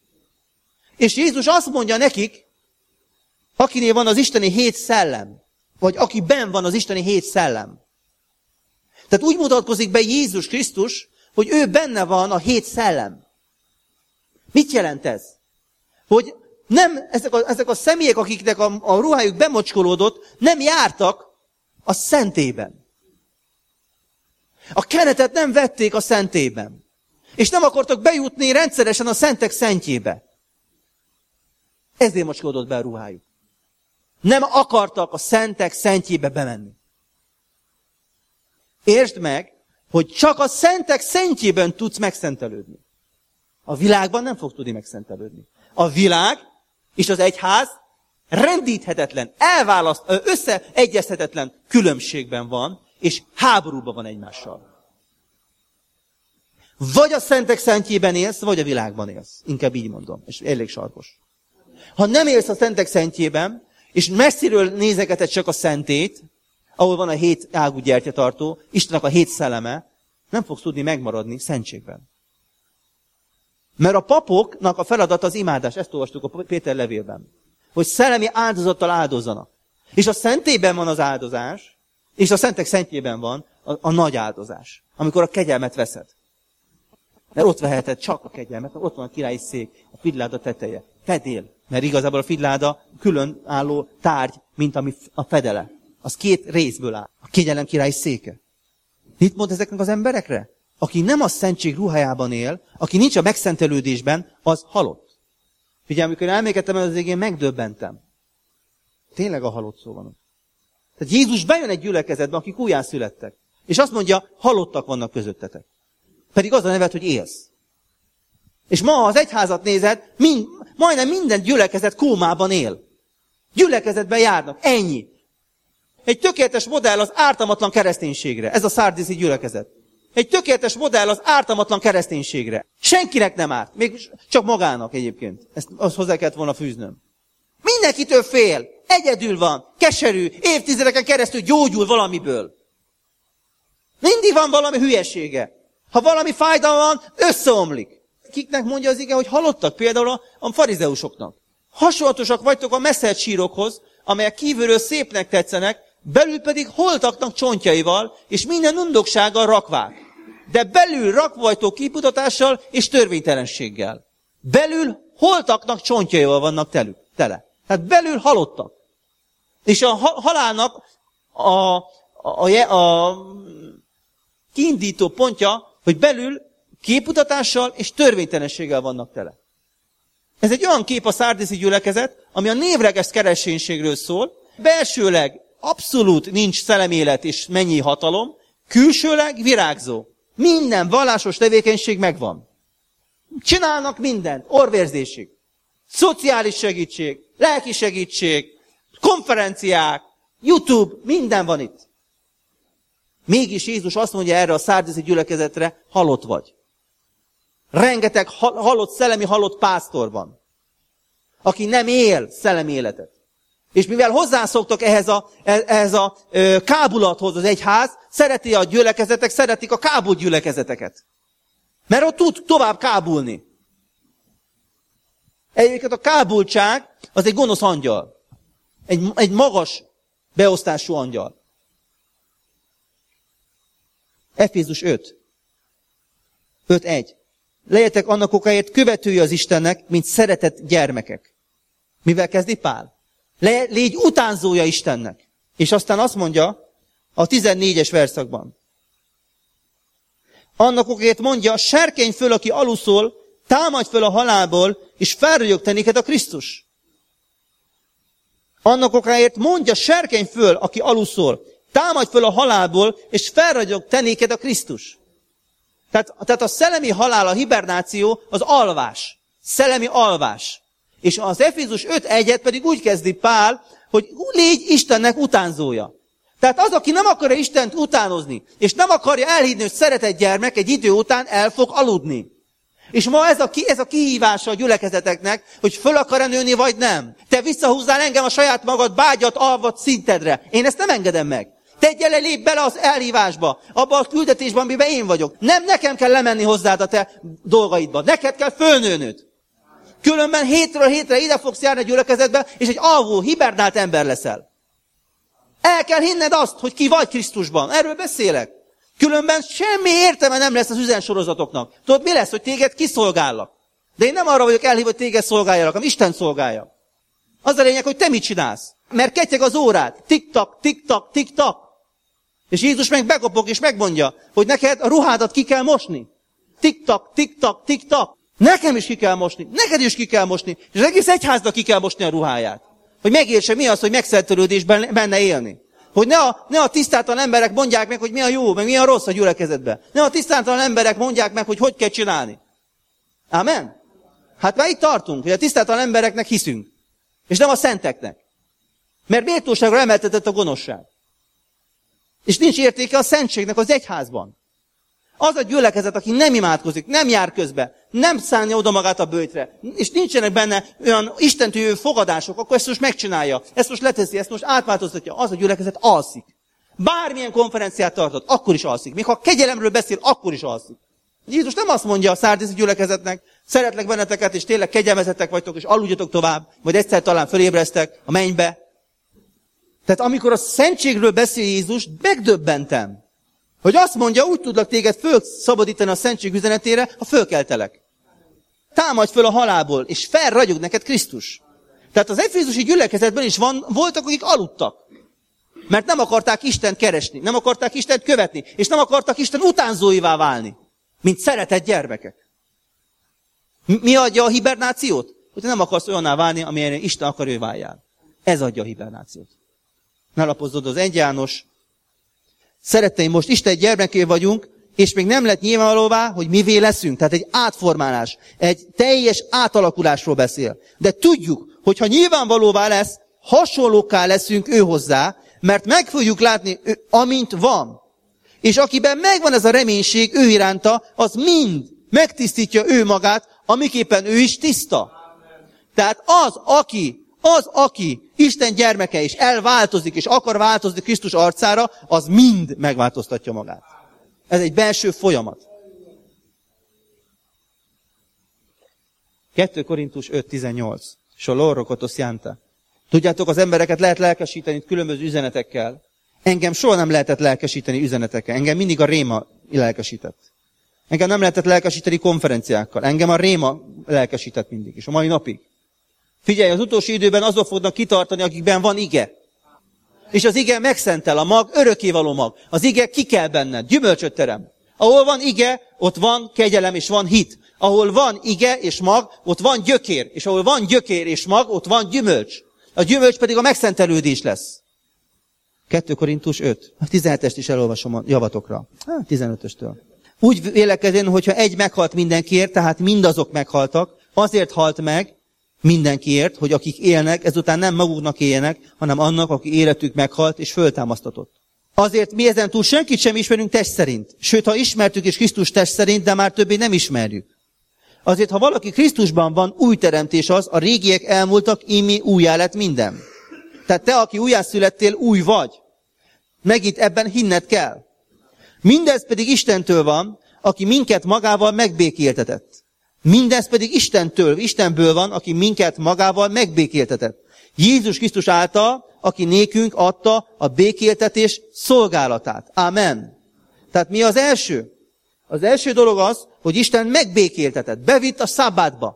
[SPEAKER 1] És Jézus azt mondja nekik, akinél van az isteni hét szellem, vagy akiben van az isteni hét szellem. Tehát úgy mutatkozik be Jézus Krisztus, hogy ő benne van a hét szellem. Mit jelent ez? Hogy Nem, ezek a, ezek a személyek, akiknek a, a ruhájuk bemocskolódott, nem jártak a szentében. A kenetet nem vették a szentében. És nem akartak bejutni rendszeresen a szentek szentjébe. Ezért mocskolódott be a ruhájuk. Nem akartak a szentek szentjébe bemenni. Értsd meg, hogy csak a szentek szentjében tudsz megszentelődni. A világban nem fog tudni megszentelődni. A világ és az egyház rendíthetetlen, elválaszt, összeegyezhetetlen különbségben van, és háborúban van egymással. Vagy a szentek szentjében élsz, vagy a világban élsz. Inkább így mondom, és elég sarkos. Ha nem élsz a szentek szentjében, és messziről nézegeted csak a szentét, ahol van a hét ágú gyertyatartó, Istennek a hét szelleme, nem fogsz tudni megmaradni szentségben. Mert a papoknak a feladat az imádás, ezt olvastuk a Péter levélben, hogy szellemi áldozattal áldozzanak. És a szentében van az áldozás, és a szentek szentjében van a, a nagy áldozás, amikor a kegyelmet veszed. Mert ott veheted csak a kegyelmet, mert ott van a királyi szék, a fidláda teteje. Fedél, mert igazából a fidláda külön álló tárgy, mint ami a fedele. Az két részből áll. A kegyelem királyi széke. Mit mond ezeknek az emberekre? Aki nem a szentség ruhájában él, aki nincs a megszentelődésben, az halott. Figyelj, amikor elmékedtem el az égén, megdöbbentem. Tényleg a halott szó van ott. Tehát Jézus bejön egy gyülekezetbe, akik újján születtek. És azt mondja, halottak vannak közöttetek. Pedig az a nevet, hogy élsz. És ma, ha az egyházat nézed, mind, majdnem minden gyülekezet kómában él. Gyülekezetben járnak. Ennyi. Egy tökéletes modell az ártalmatlan kereszténységre. Ez a szárdiszi gyülekezet. Egy tökéletes modell az ártalmatlan kereszténységre. Senkinek nem árt. Még csak magának egyébként. Ezt azt hozzá kellett volna fűznöm. Mindenkitől fél. Egyedül van. Keserű. Évtizedeken keresztül gyógyul valamiből. Mindig van valami hülyesége. Ha valami fájdalma van, összeomlik. Kiknek mondja az ige, hogy halottak? Például a, a farizeusoknak. Hasonlatosak vagytok a messzelt sírokhoz, amelyek kívülről szépnek tetszenek, belül pedig holtaknak csontjaival, és minden undoksággal rakvák. De belül rakva vagytok kiputatással és törvénytelenséggel. Belül holtaknak csontjaival vannak telük, tele. Tehát belül halottak. És a halálnak a, a, a, a kiindító pontja, hogy belül képutatással és törvénytelenséggel vannak tele. Ez egy olyan kép a szárdiszi gyülekezet, ami a névleges kereszténységről szól, belsőleg abszolút nincs szellemélet és mennyi hatalom, külsőleg virágzó. Minden vallásos tevékenység megvan. Csinálnak mindent, orvérzésig, szociális segítség, lelki segítség, konferenciák, YouTube, minden van itt. Mégis Jézus azt mondja erre a szárdiszi gyülekezetre, halott vagy. Rengeteg halott, szellemi halott pásztor van, aki nem él szellemi életet. És mivel hozzászoktak ehhez a, ehhez a ö, kábulathoz az egyház, szereti a gyülekezetek, szeretik a kábult gyülekezeteket. Mert ott tud tovább kábulni. Egyébként a kábultság az egy gonosz angyal. Egy, egy magas beosztású angyal. Efézus öt. öt egy. Legyetek annak okáért követői az Istennek, mint szeretett gyermekek. Mivel kezdi Pál? Le, légy utánzója Istennek. És aztán azt mondja a tizennégyes verszakban. Annak okáért mondja, serkenj föl, aki aluszol, támadj föl a halálból, és felragyog te néked a Krisztus. Annak okáért mondja, serkenj föl, aki aluszol, támadj föl a halálból, és felragyog te néked a Krisztus. Tehát, tehát a szellemi halál, a hibernáció, az alvás. Szellemi alvás. És az Efézus öt egyet pedig úgy kezdi Pál, hogy légy Istennek utánzója. Tehát az, aki nem akarja Istent utánozni, és nem akarja elhívni, hogy szeretett gyermek, egy idő után el fog aludni. És ma ez a, ki, ez a kihívása a gyülekezeteknek, hogy föl akar-e nőni, vagy nem. Te visszahúzzál engem a saját magad bágyat, alvat szintedre. Én ezt nem engedem meg. Te gyere, lépj bele az elhívásba, abba a küldetésben, amiben én vagyok. Nem nekem kell lemenni hozzád a te dolgaidba. Neked kell fölnőnöd. Különben hétről hétre ide fogsz járni a gyülekezetbe, és egy alvó, hibernált ember leszel. El kell hinned azt, hogy ki vagy Krisztusban. Erről beszélek. Különben semmi értelme nem lesz az üzensorozatoknak. Tudod, mi lesz, hogy téged kiszolgállak? De én nem arra vagyok elhívva, hogy téged szolgáljalak, hanem Isten szolgálja. Az a lényeg, hogy te mit csinálsz. Mert ketyeg az órát. Tik-tak, tik-tak, tik-tak. És Jézus meg bekopog és megmondja, hogy neked a ruhádat ki kell mosni. Tik-tak, tik-tak, tik-tak. Nekem is ki kell mosni, neked is ki kell mosni, és az egész egyháznak ki kell mosni a ruháját. Hogy megértse, mi az, hogy megszentelődésben benne élni. Hogy ne a, ne a tisztátalan emberek mondják meg, hogy mi a jó, meg mi a rossz a gyülekezetben. Ne a tisztátalan emberek mondják meg, hogy hogy kell csinálni. Amen? Hát már itt tartunk, hogy a tisztátalan embereknek hiszünk. És nem a szenteknek. Mert méltóságra emeltetett a gonoszság. És nincs értéke a szentségnek az egyházban. Az a gyülekezet, aki nem imádkozik, nem jár közbe, nem szánja oda magát a böjtre, és nincsenek benne olyan istentől jövő fogadások, akkor ezt most megcsinálja, ezt most leteszi, ezt most átváltoztatja, az a gyülekezet alszik. Bármilyen konferenciát tartott, akkor is alszik. Még ha kegyelemről beszél, akkor is alszik. Jézus nem azt mondja a szárdiszi gyülekezetnek, szeretlek benneteket, és tényleg kegyelmezettek vagytok, és aludjatok tovább, majd egyszer talán fölébreztek a mennybe. Tehát amikor a szentségről beszél Jézus, megdöbbentem. Hogy azt mondja, úgy tudlak téged fölszabadítani a szentség üzenetére, ha fölkeltelek. Támadj föl a halálból, és felragyog neked Krisztus. Tehát az efézusi gyülekezetben is van, voltak, akik aludtak. Mert nem akarták Istent keresni, nem akarták Istent követni, és nem akartak Isten utánzóivá válni, mint szeretett gyermekek. Mi adja a hibernációt? Hogy nem akarsz olyanná válni, amilyen Isten akar, ő váljál. Ez adja a hibernációt. Ne lapozzod az egy János. Szeretteim, most Isten gyermeké vagyunk, és még nem lett nyilvánvalóvá, hogy mivé leszünk. Tehát egy átformálás, egy teljes átalakulásról beszél. De tudjuk, hogy ha nyilvánvalóvá lesz, hasonlókká leszünk ő hozzá, mert meg fogjuk látni, ő, amint van. És akiben megvan ez a reménység ő iránta, az mind megtisztítja ő magát, amiképpen ő is tiszta. Tehát az, aki Az, aki Isten gyermeke és elváltozik, és akar változni Krisztus arcára, az mind megváltoztatja magát. Ez egy belső folyamat. kettő Korintus öt tizennyolc. Solorro kotoszjánta. Tudjátok, az embereket lehet lelkesíteni különböző üzenetekkel. Engem soha nem lehetett lelkesíteni üzenetekkel. Engem mindig a réma lelkesített. Engem nem lehetett lelkesíteni konferenciákkal. Engem a réma lelkesített mindig, és a mai napig. Figyelj, az utolsó időben azok fognak kitartani, akikben van ige. És az ige megszentel, a mag, örökkévaló mag. Az ige ki kell benned, gyümölcsöt terem. Ahol van ige, ott van kegyelem és van hit. Ahol van ige és mag, ott van gyökér. És ahol van gyökér és mag, ott van gyümölcs. A gyümölcs pedig a megszentelődés lesz. kettő Korintus öt. A tizenhetest is elolvasom a javatokra. Hát, tizenötöstől. Úgy vélekedén, hogyha egy meghalt mindenkiért, tehát mindazok meghaltak, azért halt meg, mindenkiért, hogy akik élnek, ezután nem maguknak éljenek, hanem annak, aki életük meghalt és föltámasztatott. Azért mi ezen túl senkit sem ismerünk test szerint. Sőt, ha ismertük is Krisztus test szerint, de már többé nem ismerjük. Azért, ha valaki Krisztusban van, új teremtés az, a régiek elmúltak, ímé újjá lett minden. Tehát te, aki újjászülettél, új vagy. Megint ebben hinned kell. Mindez pedig Istentől van, aki minket magával megbékéltetett. Mindez pedig Istentől, Istenből van, aki minket magával megbékéltetett. Jézus Krisztus által, aki nékünk adta a békéltetés szolgálatát. Amen. Tehát mi az első? Az első dolog az, hogy Isten megbékéltetett, bevitt a szabbátba.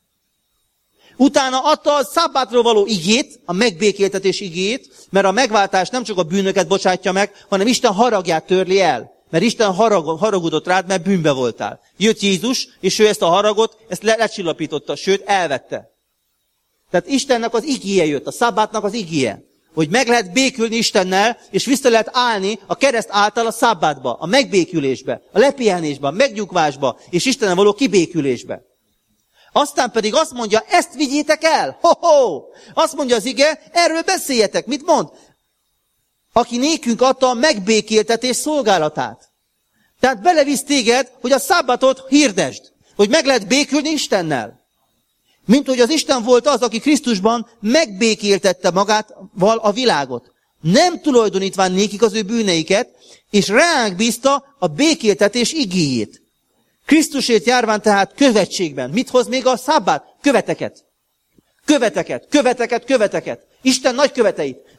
[SPEAKER 1] Utána adta a szabbátról való igét, a megbékéltetés igét, mert a megváltás nem csak a bűnöket bocsátja meg, hanem Isten haragját törli el. Mert Isten harag, haragudott rád, mert bűnbe voltál. Jött Jézus, és ő ezt a haragot, ezt le, lecsillapította, sőt, elvette. Tehát Istennek az igéje jött, a szabbátnak az igéje. Hogy meg lehet békülni Istennel, és vissza lehet állni a kereszt által a szabbátba, a megbékülésbe, a lepihenésbe, a megnyugvásba, és Istennel való kibékülésbe. Aztán pedig azt mondja, ezt vigyétek el. Ho-ho! Azt mondja az ige, erről beszéljetek. Mit mond? Aki nékünk adta a megbékéltetés szolgálatát. Tehát belevisz téged, hogy a szabbatot hirdesd, hogy meg lehet békülni Istennel. Mint hogy az Isten volt az, aki Krisztusban megbékéltette magával a világot. Nem tulajdonítván nékik az ő bűneiket, és ránk bízta a békéltetés igéjét. Krisztusért járván tehát követségben. Mit hoz még a szabbát? Követeket. Követeket, követeket, követeket. Isten nagy követeit.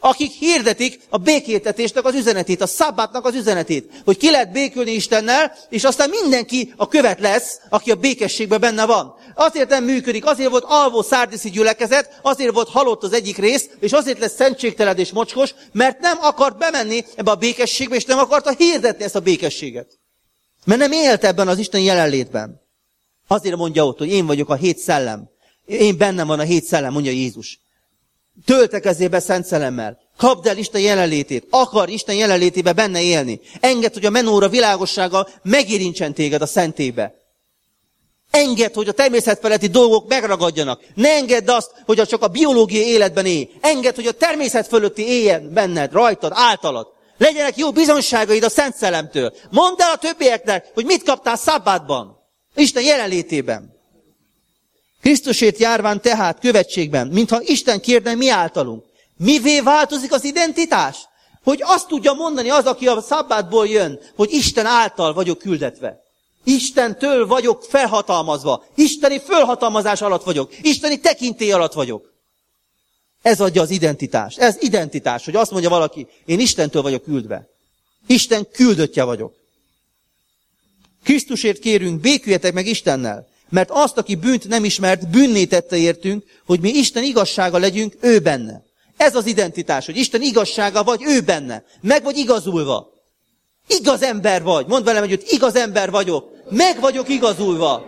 [SPEAKER 1] akik hirdetik a békéltetésnek az üzenetét, a szabbátnak az üzenetét, hogy ki lehet békülni Istennel, és aztán mindenki a követ lesz, aki a békességben benne van. Azért nem működik, azért volt alvó szárdiszi gyülekezet, azért volt halott az egyik rész, és azért lesz szentségtelen és mocskos, mert nem akart bemenni ebbe a békességbe, és nem akarta hirdetni ezt a békességet. Mert nem élt ebben az Isten jelenlétben. Azért mondja ott, hogy én vagyok a hét szellem. Én bennem van a hét szellem, mondja Jézus. Töltekezzél be Szent Szellemmel. Kapd el Isten jelenlétét. Akar Isten jelenlétébe benne élni. Engedd, hogy a menóra világossága megérintsen téged a szentébe. Engedd, hogy a természetfeletti dolgok megragadjanak. Ne engedd azt, hogy csak a biológiai életben élj. Engedd, hogy a természet fölötti éljen benned, rajtad, általad. Legyenek jó bizonságaid a Szent Szellemtől. Mondd el a többieknek, hogy mit kaptál szabbátban. Isten jelenlétében. Krisztusért járván tehát követségben, mintha Isten kérne mi általunk. Mivé változik az identitás? Hogy azt tudja mondani az, aki a szabbátból jön, hogy Isten által vagyok küldetve. Istentől vagyok felhatalmazva. Isteni fölhatalmazás alatt vagyok. Isteni tekintély alatt vagyok. Ez adja az identitást. Ez identitás, hogy azt mondja valaki, én Istentől vagyok küldve. Isten küldöttje vagyok. Krisztusért kérünk, béküljetek meg Istennel. Mert azt, aki bűnt nem ismert, bűnné tette értünk, hogy mi Isten igazsága legyünk ő benne. Ez az identitás, hogy Isten igazsága vagy ő benne. Meg vagy igazulva. Igaz ember vagy. Mondd velem, hogy igaz ember vagyok. Meg vagyok igazulva.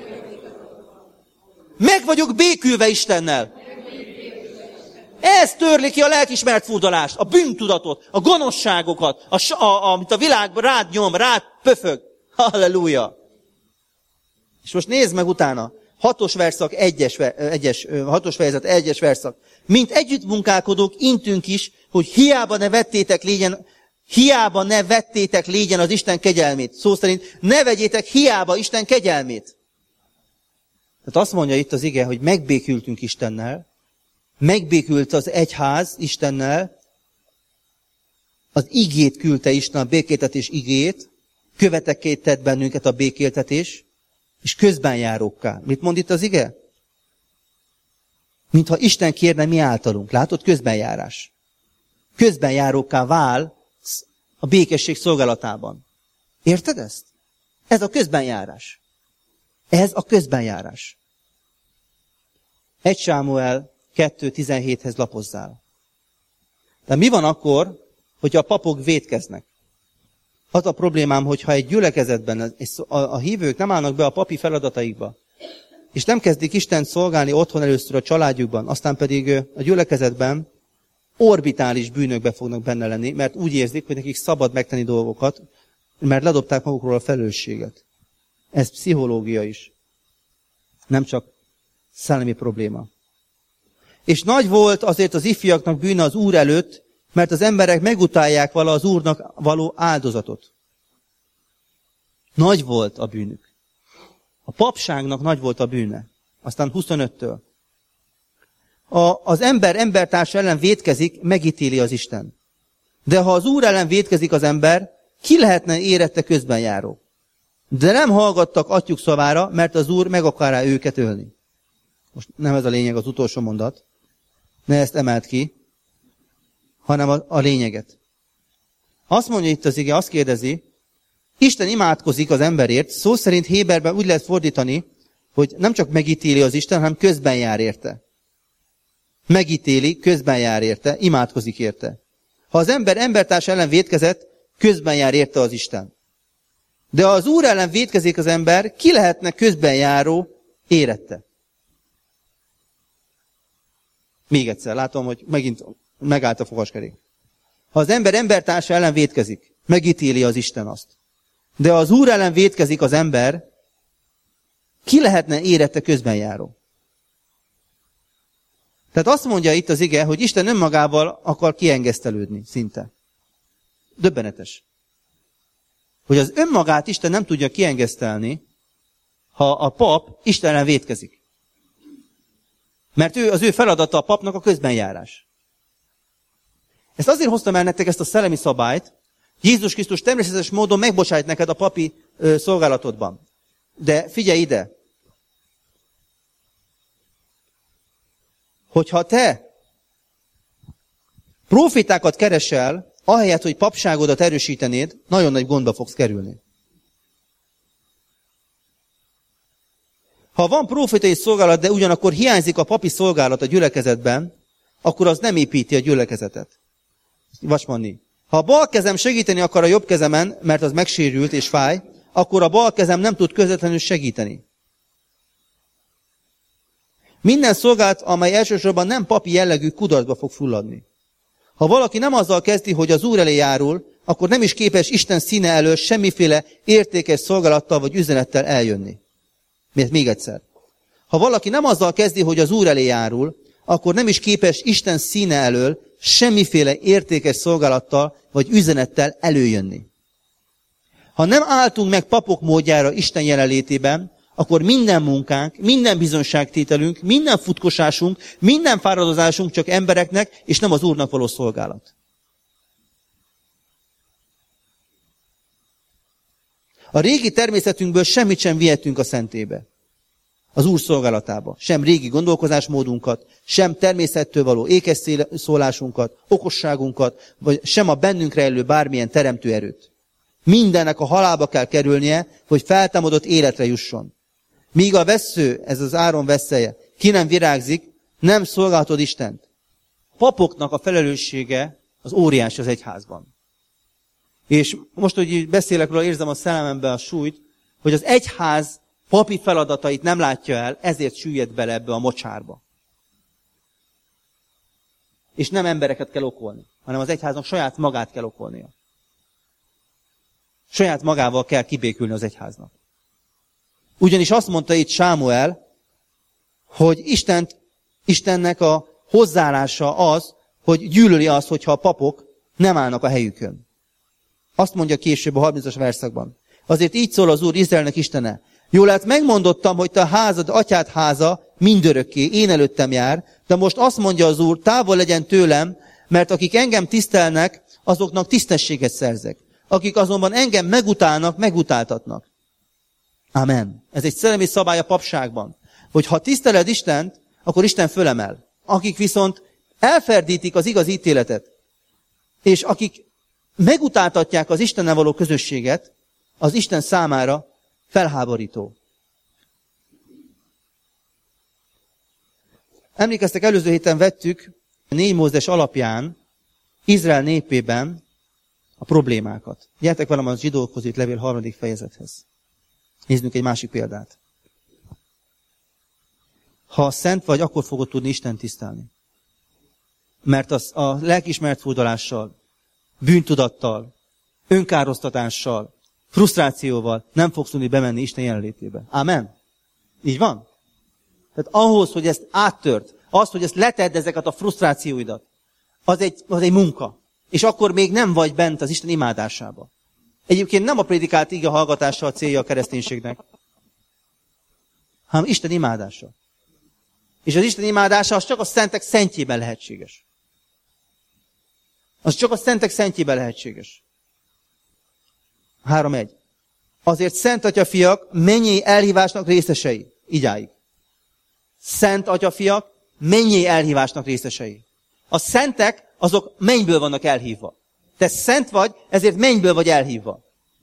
[SPEAKER 1] Meg vagyok békülve Istennel. Ez törli ki a lelkiismeret furdalást, a bűntudatot, a gonoszságokat, a, a, amit a világban rád nyom, rád pöfög. Halleluja! És most nézd meg utána, hatos verszak, egyes, egyes, hatos fejezet, egyes verszak. Mint együtt munkálkodók, intünk is, hogy hiába ne vettétek légyen, hiába ne vettétek légyen az Isten kegyelmét. Szó szerint ne vegyétek hiába Isten kegyelmét. Tehát azt mondja itt az ige, hogy megbékültünk Istennel, megbékült az egyház Istennel, az igét küldte Isten, a békéltetés igét, követekké tett bennünket a békéltetés, és közben járókká. Mit mond itt az ige? Mintha Isten kérne mi általunk. Látod? Közbenjárás. Közbenjárókká vál a békesség szolgálatában. Érted ezt? Ez a közbenjárás. Ez a közbenjárás. egy Sámuel kettő tizenhéthez lapozzál. De mi van akkor, hogyha a papok vétkeznek? Az a problémám, hogyha egy gyülekezetben a, a hívők nem állnak be a papi feladataikba, és nem kezdik Istent szolgálni otthon először a családjukban, aztán pedig a gyülekezetben orbitális bűnökbe fognak benne lenni, mert úgy érzik, hogy nekik szabad megtenni dolgokat, mert ledobták magukról a felelősséget. Ez pszichológia is. Nem csak szellemi probléma. És nagy volt azért az ifjaknak bűne az Úr előtt, mert az emberek megutálják vala az Úrnak való áldozatot. Nagy volt a bűnük. A papságnak nagy volt a bűne. Aztán huszonöttől. A, az ember embertárs ellen vétkezik, megítéli az Isten. De ha az Úr ellen vétkezik az ember, ki lehetne érette közben járó? De nem hallgattak atyjuk szavára, mert az Úr meg akará őket ölni. Most nem ez a lényeg, az utolsó mondat. Ne ezt emelt ki, hanem a, a lényeget. Azt mondja itt az ige, azt kérdezi, Isten imádkozik az emberért, szó szerint Héberben úgy lehet fordítani, hogy nem csak megítéli az Isten, hanem közben jár érte. Megítéli, közben jár érte, imádkozik érte. Ha az ember embertárs ellen vétkezett, közben jár érte az Isten. De ha az Úr ellen vétkezik az ember, ki lehetne közben járó érette? Még egyszer, látom, hogy megint megállt a fogaskerék. Ha az ember embertársa ellen vétkezik, megítéli az Isten azt. De ha az Úr ellen vétkezik az ember, ki lehetne érette közben járó? Tehát azt mondja itt az ige, hogy Isten önmagával akar kiengesztelődni, szinte. Döbbenetes. Hogy az önmagát Isten nem tudja kiengesztelni, ha a pap Isten ellen vétkezik. Mert ő, az ő feladata a papnak a közbenjárás. Ezt azért hoztam el nektek ezt a szellemi szabályt, Jézus Krisztus természetes módon megbocsájt neked a papi ö, szolgálatodban. De figyelj ide! Hogyha te Profétákat keresel, ahelyett, hogy papságodat erősítenéd, nagyon nagy gondba fogsz kerülni. Ha van profétai szolgálat, de ugyanakkor hiányzik a papi szolgálat a gyülekezetben, akkor az nem építi a gyülekezetet. Vacsmanni. Ha a bal kezem segíteni akar a jobb kezemen, mert az megsérült és fáj, akkor a bal kezem nem tud közvetlenül segíteni. Minden szolgálat, amely elsősorban nem papi jellegű, kudarcba fog fulladni. Ha valaki nem azzal kezdi, hogy az Úr elé járul, akkor nem is képes Isten színe elől semmiféle értékes szolgálattal vagy üzenettel eljönni. Miért még egyszer? Ha valaki nem azzal kezdi, hogy az Úr elé járul, akkor nem is képes Isten színe elől semmiféle értékes szolgálattal vagy üzenettel előjönni. Ha nem álltunk meg papok módjára Isten jelenlétében, akkor minden munkánk, minden bizonságtételünk, minden futkosásunk, minden fáradozásunk csak embereknek, és nem az Úrnak való szolgálat. A régi természetünkből semmit sem vihetünk a szentébe, az Úr szolgálatába. Sem régi gondolkozásmódunkat, sem természettől való ékes szólásunkat, okosságunkat, vagy sem a bennünk rejlő bármilyen teremtő erőt. Mindennek a halálba kell kerülnie, hogy feltámadott életre jusson. Míg a vessző, ez az Áron vesszeje, ki nem virágzik, nem szolgálhatod Istent. A papoknak a felelőssége az óriási az egyházban. És most, hogy így beszélek róla, érzem a szellememben a súlyt, hogy az egyház papi feladatait nem látja el, ezért süllyed bele ebbe a mocsárba. És nem embereket kell okolni, hanem az egyháznak saját magát kell okolnia. Saját magával kell kibékülni az egyháznak. Ugyanis azt mondta itt Sámuel, hogy Istent, Istennek a hozzáállása az, hogy gyűlöli azt, hogyha a papok nem állnak a helyükön. Azt mondja később a harmincas verszakban. Azért így szól az Úr, Izraelnek Istene. Jól hát megmondottam, hogy te a házad, atyád háza mindörökké, én előttem jár, de most azt mondja az Úr, távol legyen tőlem, mert akik engem tisztelnek, azoknak tisztességet szerzek. Akik azonban engem megutálnak, megutáltatnak. Amen. Ez egy szellemi szabály a papságban, hogy ha tiszteled Istent, akkor Isten fölemel. Akik viszont elferdítik az igaz ítéletet, és akik megutáltatják az Istennel való közösséget, az Isten számára felháborító. Emlékeztek, előző héten vettük négy Mózes alapján Izrael népében a problémákat. Gyertek velem a zsidókhoz itt levél harmadik fejezethez. Nézzünk egy másik példát. Ha szent vagy, akkor fogod tudni Isten tisztelni. Mert az a lelkiismeret furdalással, bűntudattal, önkárosztatással, frusztrációval nem fogsz tudni bemenni Isten jelenlétébe. Amen? Így van? Tehát ahhoz, hogy ezt áttört, az, hogy ezt letedd ezeket a frusztrációidat, az egy, az egy munka. És akkor még nem vagy bent az Isten imádásába. Egyébként nem a prédikált ige hallgatása a célja a kereszténységnek, hanem Isten imádása. És az Isten imádása az csak a szentek szentjében lehetséges. Az csak a szentek szentjében lehetséges. három egy. Azért szent atyafiak, mennyei elhívásnak részesei. Igyáig. Szent atyafiak, mennyei elhívásnak részesei. A szentek, azok mennyből vannak elhívva. Te szent vagy, ezért mennyből vagy elhívva.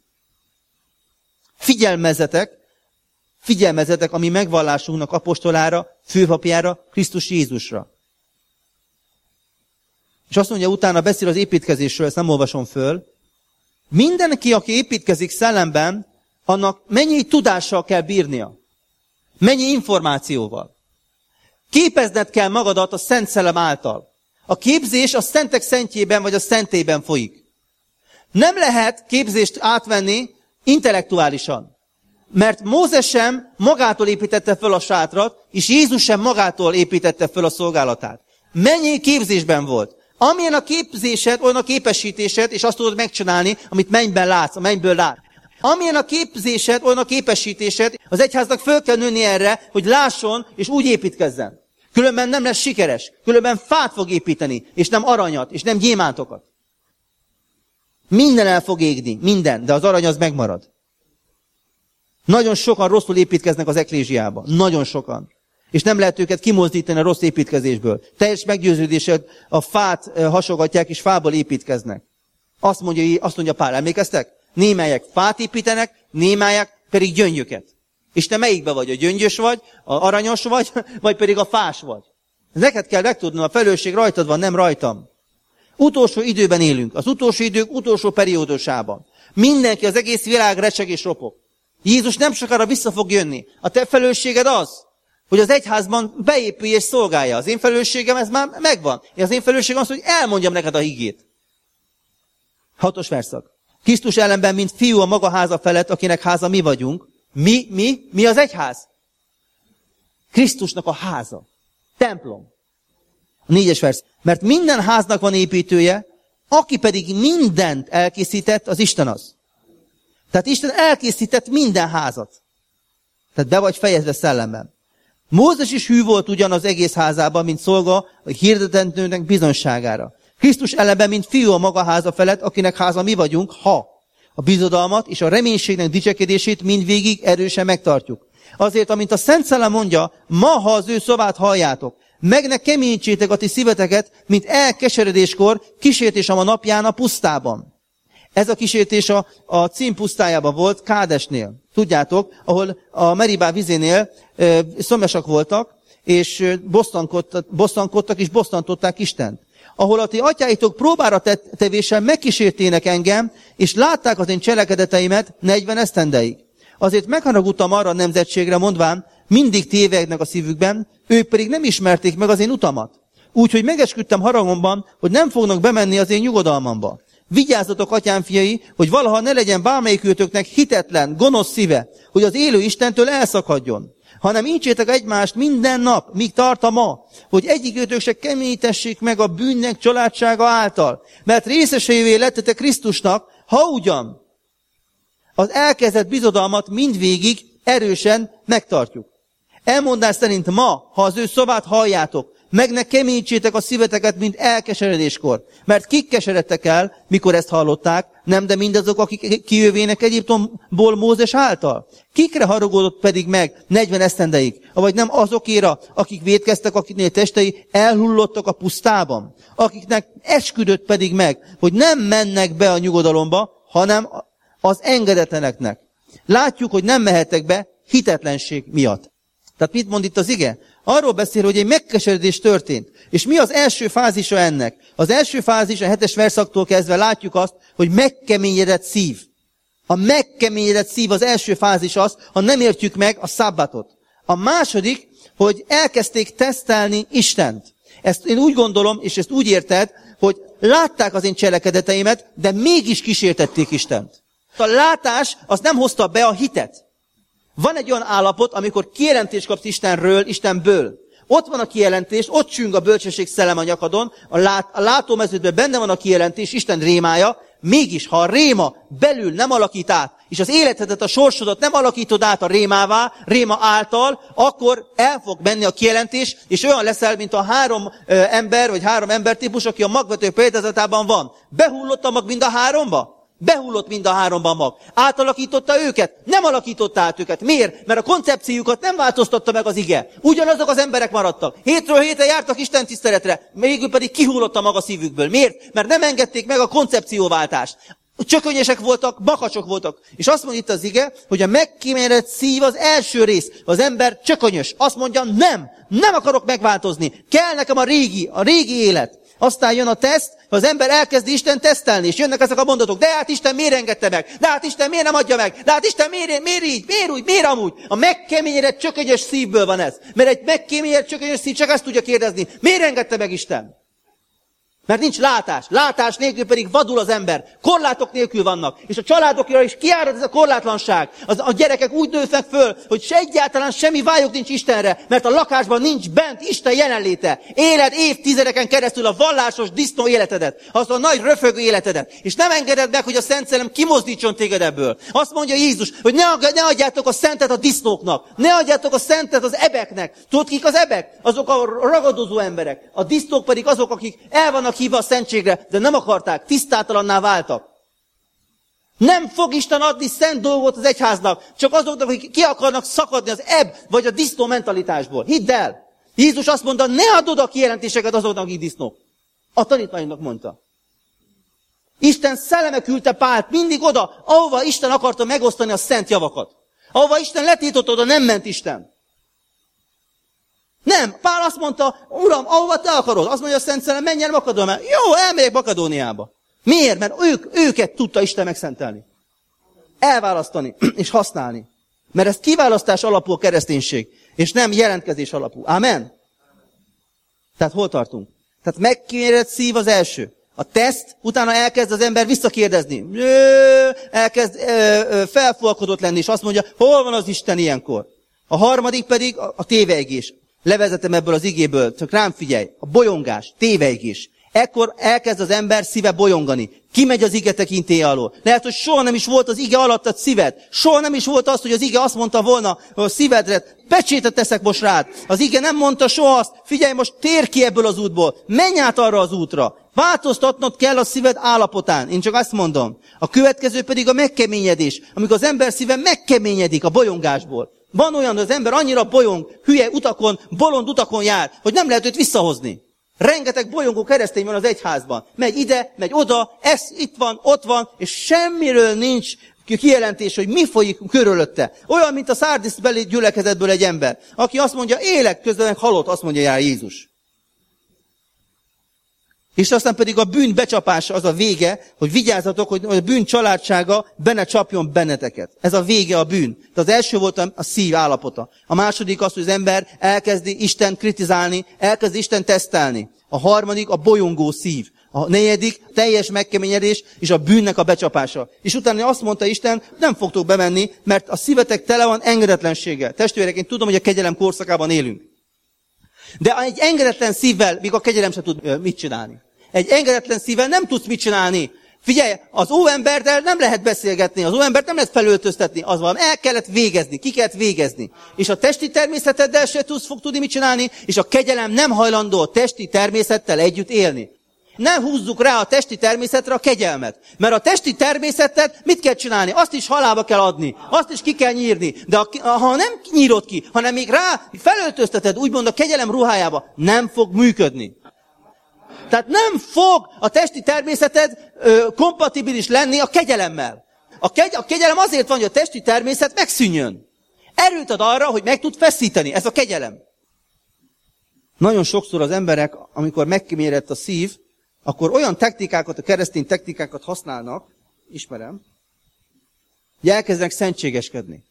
[SPEAKER 1] Figyelmezzetek, figyelmezzetek a mi megvallásunknak apostolára, főpapjára, Krisztus Jézusra. És azt mondja, utána beszél az építkezésről, ezt nem olvasom föl. Mindenki, aki építkezik szellemben, annak mennyi tudással kell bírnia. Mennyi információval. Képezned kell magadat a Szent Szellem által. A képzés a szentek szentjében vagy a szentében folyik. Nem lehet képzést átvenni intellektuálisan. Mert Mózes sem magától építette föl a sátrat, és Jézus sem magától építette föl a szolgálatát. Mennyi képzésben volt. Amilyen a képzésed, olyan a képesítésed, és azt tudod megcsinálni, amit mennyben látsz, a mennyből lát. Amilyen a képzésed, olyan a képesítésed, az egyháznak föl kell nőni erre, hogy lásson, és úgy építkezzen. Különben nem lesz sikeres. Különben fát fog építeni, és nem aranyat, és nem gyémántokat. Minden el fog égni, minden, de az arany az megmarad. Nagyon sokan rosszul építkeznek az eklézsiába. Nagyon sokan. És nem lehet őket kimozdítani a rossz építkezésből. Teljes meggyőződéssel a fát hasogatják, és fából építkeznek. Azt mondja, azt mondja Pál, emlékeztek? Némelyek fát építenek, némelyek pedig gyöngyöket. És te melyikbe vagy? A gyöngyös vagy, a aranyos vagy, vagy pedig a fás vagy? Neked kell megtudnod, a felelősség rajtad van, nem rajtam. Utolsó időben élünk, az utolsó idők utolsó periódusában. Mindenki, az egész világ recseg és ropog. Jézus nem sokára vissza fog jönni. A te felelősséged az, hogy az egyházban beépülj és szolgálja. Az én felelősségem, ez már megvan. És az én felelősségem az, hogy elmondjam neked a higét. Hatos verszak. Krisztus ellenben, mint fiú a maga háza felett, akinek háza mi vagyunk. Mi, mi, mi az egyház? Krisztusnak a háza. Templom. A négyes vers. Mert minden háznak van építője, aki pedig mindent elkészített, az Isten az. Tehát Isten elkészített minden házat. Tehát be vagy fejezve szellemben. Mózes is hű volt ugyan az egész házában, mint szolga a hirdetendőnek bizonyságára. Krisztus ellenben, mint fiú a maga háza felett, akinek háza mi vagyunk, ha a bizodalmat és a reménységnek dicsekedését mindvégig erősen megtartjuk. Azért, amint a Szent Szellem mondja, ma, ha az ő szavát halljátok, meg ne keményítsétek a ti szíveteket, mint elkeseredéskor kísértésem a napján a pusztában. Ez a kísértés a, a Cín pusztájában volt, Kádesnél. Tudjátok, ahol a Meribá vizénél e, szomjasak voltak, és bosszankodtak, bosszankodtak, és bosszantották Istent. Ahol a ti atyáitok próbára tevéssel megkísértének engem, és látták az én cselekedeteimet negyven esztendeig. Azért megharagudtam arra a nemzetségre, mondván, mindig tévegnek a szívükben, ők pedig nem ismerték meg az én utamat. Úgyhogy megesküdtem haragomban, hogy nem fognak bemenni az én nyugodalmamba. Vigyázzatok, atyám fiai, hogy valaha ne legyen bármelyikőtöknek hitetlen, gonosz szíve, hogy az élő Istentől elszakadjon. Hanem íntsétek egymást minden nap, míg tart a ma, hogy egyikőtök se keményítessék meg a bűnnek családsága által. Mert részeseivé lettetek Krisztusnak, ha ugyan az elkezdett bizodalmat mindvégig erősen megtartjuk. Elmondás szerint ma, ha az ő szavát halljátok, meg ne keményítsétek a szíveteket, mint elkeseredéskor. Mert kik keseredtek el, mikor ezt hallották, nem de mindazok, akik kijövének Egyiptomból Mózes által. Kikre haragudott pedig meg negyven esztendeig? Avagy nem azokéra, akik vétkeztek, akiknél testei elhullottak a pusztában? Akiknek esküdött pedig meg, hogy nem mennek be a nyugodalomba, hanem az engedetleneknek. Látjuk, hogy nem mehettek be hitetlenség miatt. Tehát mit mond itt az ige? Arról beszél, hogy egy megkeseredés történt. És mi az első fázisa ennek? Az első fázis, a hetes verszaktól kezdve látjuk azt, hogy megkeményedett szív. A megkeményedett szív az első fázis az, ha nem értjük meg a szabbatot. A második, hogy elkezdték tesztelni Istent. Ezt én úgy gondolom, és ezt úgy érted, hogy látták az én cselekedeteimet, de mégis kísértették Istent. A látás az nem hozta be a hitet. Van egy olyan állapot, amikor kijelentést kapsz Istenről, Istenből. Ott van a kijelentés, ott csüng a bölcsesség szellem a nyakadon, a, lát, a látómeződben benne van a kijelentés, Isten rémája, mégis, ha a réma belül nem alakít át, és az életedet, a sorsodat nem alakítod át a rémává, réma által, akkor el fog menni a kijelentés, és olyan leszel, mint a három ö, ember, vagy három embertípus, aki a magvető példázatában van. Behullott a mag mind a háromba? Behullott mind a háromban mag. Átalakította őket? Nem alakította át őket. Miért? Mert a koncepciójukat nem változtatta meg az ige. Ugyanazok az emberek maradtak. Hétről hétre jártak Isten tiszteletre, végül pedig kihullott a maga szívükből. Miért? Mert nem engedték meg a koncepcióváltást. Csökönyesek voltak, makacsok voltak. És azt mondja itt az ige, hogy a megkíméredett szív az első rész. Az ember csökönyös. Azt mondja, nem, nem akarok megváltozni. Kell nekem a régi, a régi élet. Aztán jön a teszt, az ember elkezdi Isten tesztelni, és jönnek ezek a mondatok. De hát Isten miért engedte meg? De hát Isten miért nem adja meg? De hát Isten miért, miért így? Miért úgy? Miért amúgy? A megkeményedett csökönyös szívből van ez. Mert egy megkeményedett csökönyös szív csak ezt tudja kérdezni. Miért engedte meg Isten? Mert nincs látás. Látás nélkül pedig vadul az ember. Korlátok nélkül vannak. És a családokra is kiárad ez a korlátlanság. Az, a gyerekek úgy nőnek föl, hogy se egyáltalán semmi vályuk nincs Istenre, mert a lakásban nincs bent Isten jelenléte. Éled évtizedeken keresztül a vallásos disznó életedet, azt a nagy röfögő életedet. És nem engeded meg, hogy a Szent Szellem kimozdítson téged ebből. Azt mondja Jézus, hogy ne, ne adjátok a szentet a disznóknak. Ne adjátok a szentet az ebeknek. Tudod, kik az ebek? Azok a ragadozó emberek. A disznók pedig azok, akik el vannak hívva a szentségre, de nem akarták, tisztátalanná váltak. Nem fog Isten adni szent dolgot az egyháznak, csak azoknak, akik ki akarnak szakadni az ebb vagy a disznó mentalitásból. Hidd el! Jézus azt mondta, ne add oda kijelentéseket azoknak, akik disznók. A tanítványoknak mondta. Isten szelleme küldte Pált mindig oda, ahova Isten akarta megosztani a szent javakat. Ahova Isten letiltott, oda nem ment Isten. Nem, Pál azt mondta, Uram, ahova te akarod. Azt mondja a Szent Szellem, menj el Makedóniába. Jó, elmegyek Makedóniába. Miért? Mert ők, őket tudta Isten megszentelni. Elválasztani és használni. Mert ez kiválasztás alapú a kereszténység, és nem jelentkezés alapú. Amen? Tehát hol tartunk? Tehát megkíméret szív az első. A teszt, utána elkezd az ember visszakérdezni. Elkezd felfújkodott lenni, és azt mondja, hol van az Isten ilyenkor? A harmadik pedig a tévejgés. Levezetem ebből az igéből, csak rám figyelj. A bolyongás, tévejgés. Ekkor elkezd az ember szíve bolyongani. Kimegy az ige tekintélye alól. Lehet, hogy soha nem is volt az ige alattad szíved. Soha nem is volt az, hogy az ige azt mondta volna a szívedre, pecsétet teszek most rád. Az ige nem mondta soha azt, figyelj, most tér ki ebből az útból. Menj át arra az útra. Változtatnod kell a szíved állapotán. Én csak azt mondom. A következő pedig a megkeményedés. Amikor az ember szíve megkeményedik a bolyongásból. Van olyan, hogy az ember annyira bolyong, hülye utakon, bolond utakon jár, hogy nem lehet őt visszahozni. Rengeteg bolyongó keresztény van az egyházban. Megy ide, megy oda, ez itt van, ott van, és semmiről nincs kijelentés, hogy mi folyik körülötte. Olyan, mint a Szárdiszbeli gyülekezetből egy ember, aki azt mondja, élek, közben meg halott, azt mondja rá Jézus. És aztán pedig a bűn becsapása az a vége, hogy vigyázzatok, hogy a bűn családsága benne csapjon benneteket. Ez a vége a bűn. De az első volt a szív állapota. A második az, hogy az ember elkezdi Isten kritizálni, elkezdi Isten tesztelni. A harmadik a bolyongó szív. A negyedik teljes megkeményedés és a bűnnek a becsapása. És utána azt mondta Isten, nem fogtok bemenni, mert a szívetek tele van engedetlenséggel. Testvérek, én tudom, hogy a kegyelem korszakában élünk. De egy engedetlen szívvel még a kegyelem sem tud mit csinálni. Egy engedetlen szívvel nem tudsz mit csinálni. Figyelj, az óemberrel nem lehet beszélgetni, az óembert nem lehet felöltöztetni, az van, el kellett végezni, ki kellett végezni. És a testi természeteddel se tudsz, fog tudni mit csinálni, és a kegyelem nem hajlandó a testi természettel együtt élni. Ne húzzuk rá a testi természetre a kegyelmet. Mert a testi természetet mit kell csinálni? Azt is halálba kell adni. Azt is ki kell nyírni. De ha nem nyírod ki, hanem még rá felöltözteted, úgymond a kegyelem ruhájába, nem fog működni. Tehát nem fog a testi természeted ö, kompatibilis lenni a kegyelemmel. A, kegy, a kegyelem azért van, hogy a testi természet megszűnjön. Erőt ad arra, hogy meg tud feszíteni. Ez a kegyelem. Nagyon sokszor az emberek, amikor megkeményedett a szív, akkor olyan technikákat, a keresztény technikákat használnak, ismerem, hogy elkezdenek szentségeskedni.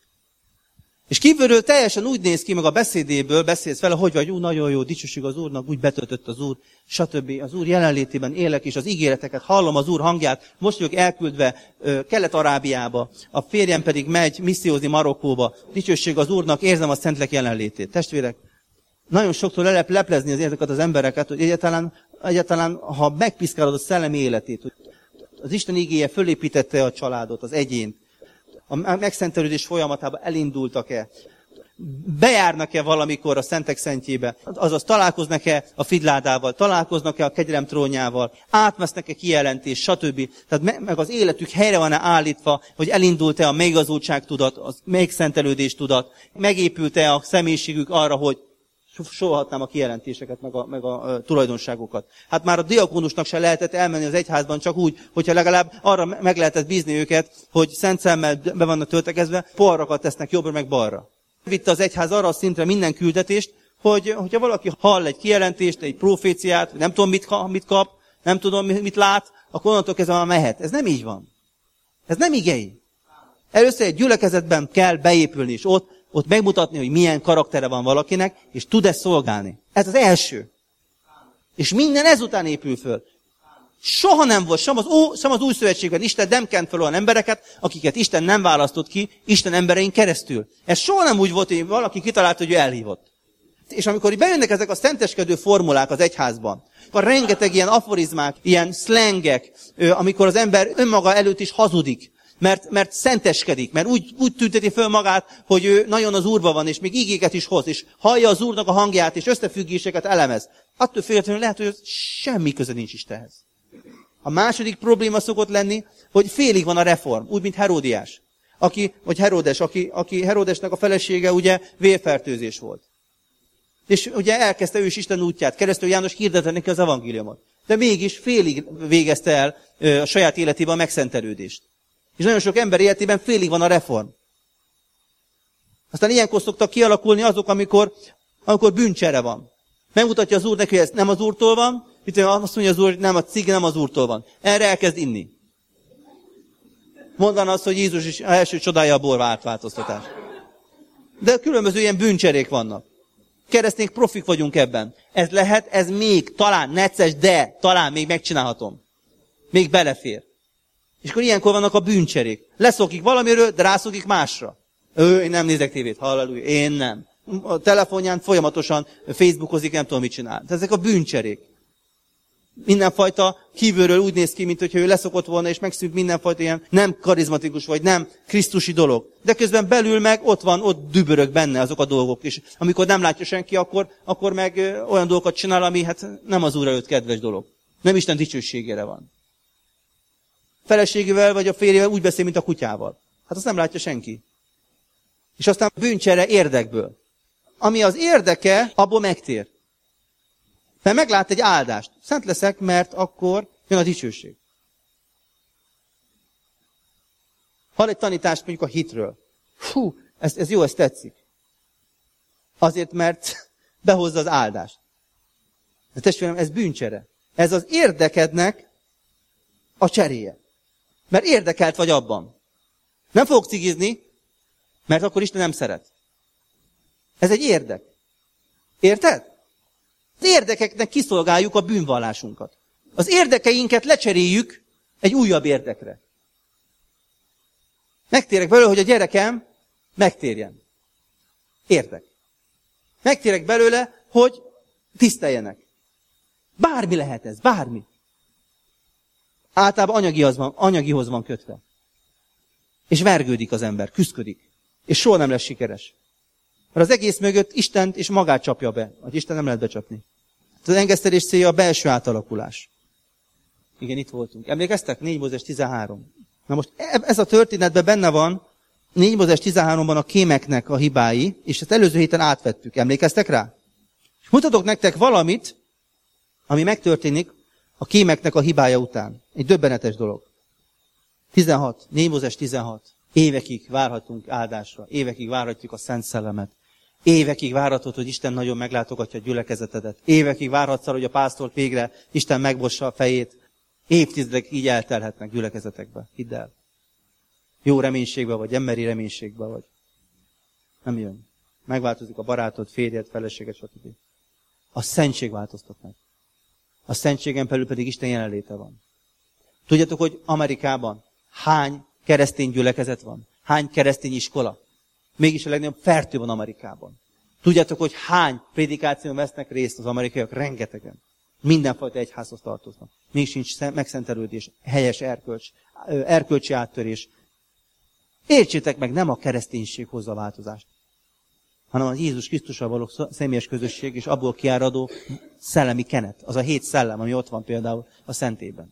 [SPEAKER 1] És kívülről teljesen úgy néz ki, meg a beszédéből beszélsz vele, hogy vagy, ú, nagyon jó, dicsőség az Úrnak, úgy betöltött az Úr, stb. Az Úr jelenlétében élek, és az ígéreteket hallom, az Úr hangját, most vagyok elküldve ö, Kelet-Arábiába, a férjem pedig megy missziózni Marokkóba, dicsőség az Úrnak, érzem a Szentlélek jelenlétét. Testvérek, nagyon sokszor le lehet leplezni az ezeket az embereket, hogy egyáltalán, egyáltalán ha megpiszkálod a szellemi életét, hogy az Isten igéje fölépítette a családot, az egyént, a megszentelődés folyamatában elindultak-e, bejárnak-e valamikor a szentek szentjébe, azaz találkoznak-e a figyládával, találkoznak-e a kegyelem trónjával, átvesznek-e kijelentés, stb. Tehát meg az életük helyre van-e állítva, hogy elindult-e a megigazultság tudat, a megszentelődés tudat, megépült-e a személyiségük arra, hogy sorolhatnám a kijelentéseket, meg a, meg a, a tulajdonságokat. Hát már a diakónusnak se lehetett elmenni az egyházban csak úgy, hogyha legalább arra meg lehetett bízni őket, hogy szent szemmel be vannak töltekezve, poharakat tesznek jobbra meg balra. Vitte az egyház arra a szintre minden küldetést, hogy hogyha valaki hall egy kijelentést, egy proféciát, nem tudom mit, mit kap, nem tudom mit lát, akkor onnantól kezdve már mehet. Ez nem így van. Ez nem igei. Először egy gyülekezetben kell beépülni, és ott ott megmutatni, hogy milyen karaktere van valakinek, és tud-e szolgálni. Ez az első. És minden ezután épül föl. Soha nem volt, sem az, ó, sem az új szövetségben Isten nem kent fel olyan embereket, akiket Isten nem választott ki, Isten emberein keresztül. Ez soha nem úgy volt, hogy valaki kitalálta, hogy ő elhívott. És amikor bejönnek ezek a szenteskedő formulák az egyházban, akkor rengeteg ilyen aforizmák, ilyen szlengek, amikor az ember önmaga előtt is hazudik, Mert, mert szenteskedik, mert úgy, úgy tünteti föl magát, hogy ő nagyon az Úrban van, és még ígéket is hoz, és hallja az Úrnak a hangját, és összefüggéseket elemez. Attól függetlenül lehet, hogy semmi köze nincs Istenhez. A második probléma szokott lenni, hogy félig van a reform, úgy, mint Heródiás. Aki, vagy Heródes, aki, aki Heródesnek a felesége ugye vérfertőzés volt. És ugye elkezdte ő is Isten útját, keresztül János hirdette neki az evangéliumot. De mégis félig végezte el ö, a saját életében a megszentelődést. És nagyon sok ember életében félig van a reform. Aztán ilyenkor szoktak kialakulni azok, amikor, amikor bűncsere van. Megmutatja az Úr neki, hogy ez nem az Úrtól van, mit azt mondja az Úr, hogy nem a cig, nem az Úrtól van. Erre elkezd inni. Mondaná azt, hogy Jézus is első csodája a bor átváltoztatás. De különböző ilyen bűncserék vannak. Keresztények profik vagyunk ebben. Ez lehet, ez még, talán necces, de talán még megcsinálhatom. Még belefér. És akkor ilyenkor vannak a bűncserék. Leszokik valamiről, de rászokik másra. Ő, én nem nézek tévét, halleluja, én nem. A telefonján folyamatosan Facebookozik, nem tudom, mit csinál. De ezek a bűncserék. Mindenfajta kívülről úgy néz ki, mint hogyha ő leszokott volna, és megszűnt mindenfajta ilyen nem karizmatikus, vagy nem krisztusi dolog. De közben belül meg ott van, ott dübörög benne azok a dolgok. És amikor nem látja senki, akkor, akkor meg olyan dolgokat csinál, ami hát nem az Úr előtt kedves dolog. Nem Isten dicsőségére van. Feleségével vagy a férjével úgy beszél, mint a kutyával. Hát azt nem látja senki. És aztán bűncsere érdekből. Ami az érdeke, abból megtér. Mert meglát egy áldást. Szent leszek, mert akkor jön a dicsőség. Hall egy tanítást mondjuk a hitről. Hú, ez, ez jó, ez tetszik. Azért, mert behozza az áldást. De testvérem, ez bűncsere. Ez az érdekednek a cseréje. Mert érdekelt vagy abban. Nem fogok cigizni, mert akkor Isten nem szeret. Ez egy érdek. Érted? Az érdekeknek kiszolgáljuk a bűnvallásunkat. Az érdekeinket lecseréljük egy újabb érdekre. Megtérek belőle, hogy a gyerekem megtérjen. Érdek. Megtérek belőle, hogy tiszteljenek. Bármi lehet ez, bármi. Általában anyagihoz van, anyagihoz van kötve. És vergődik az ember, küszködik. És soha nem lesz sikeres. Mert az egész mögött Istent és magát csapja be. Hogy Isten nem lehet becsapni. Az engesztelés célja a belső átalakulás. Igen, itt voltunk. Emlékeztek? négy Mózes tizenhárom. Na most ez a történetben benne van, négy Mózes tizenháromban a kémeknek a hibái, és ezt előző héten átvettük. Emlékeztek rá? És mutatok nektek valamit, ami megtörténik a kémeknek a hibája után. Egy döbbenetes dolog. tizenhat. négy Mózes tizenhat. Évekig várhatunk áldásra. Évekig várhatjuk a Szent Szellemet. Évekig várhatod, hogy Isten nagyon meglátogatja a gyülekezetedet. Évekig várhatsz arra, hogy a pásztort végre Isten megbossa a fejét. Évtizedek így eltelhetnek gyülekezetekbe. Hidd el. Jó reménységbe vagy, emberi reménységbe vagy. Nem jön. Megváltozik a barátod, férjed, feleséged, stb. A szentség változtat meg. A szentségen belül pedig Isten jelenléte van. Tudjátok, hogy Amerikában hány keresztény gyülekezet van? Hány keresztény iskola? Mégis a legnagyobb fertő van Amerikában. Tudjátok, hogy hány prédikáción vesznek részt az amerikaiak? Rengetegen. Mindenfajta egyházhoz tartoznak. Még sincs megszentelődés, helyes erkölcs, erkölcsi áttörés. Értsétek meg, nem a kereszténység hozza a változást, hanem az Jézus Krisztussal való személyes közösség, és abból kiáradó szellemi kenet. Az a hét szellem, ami ott van például a Szentében.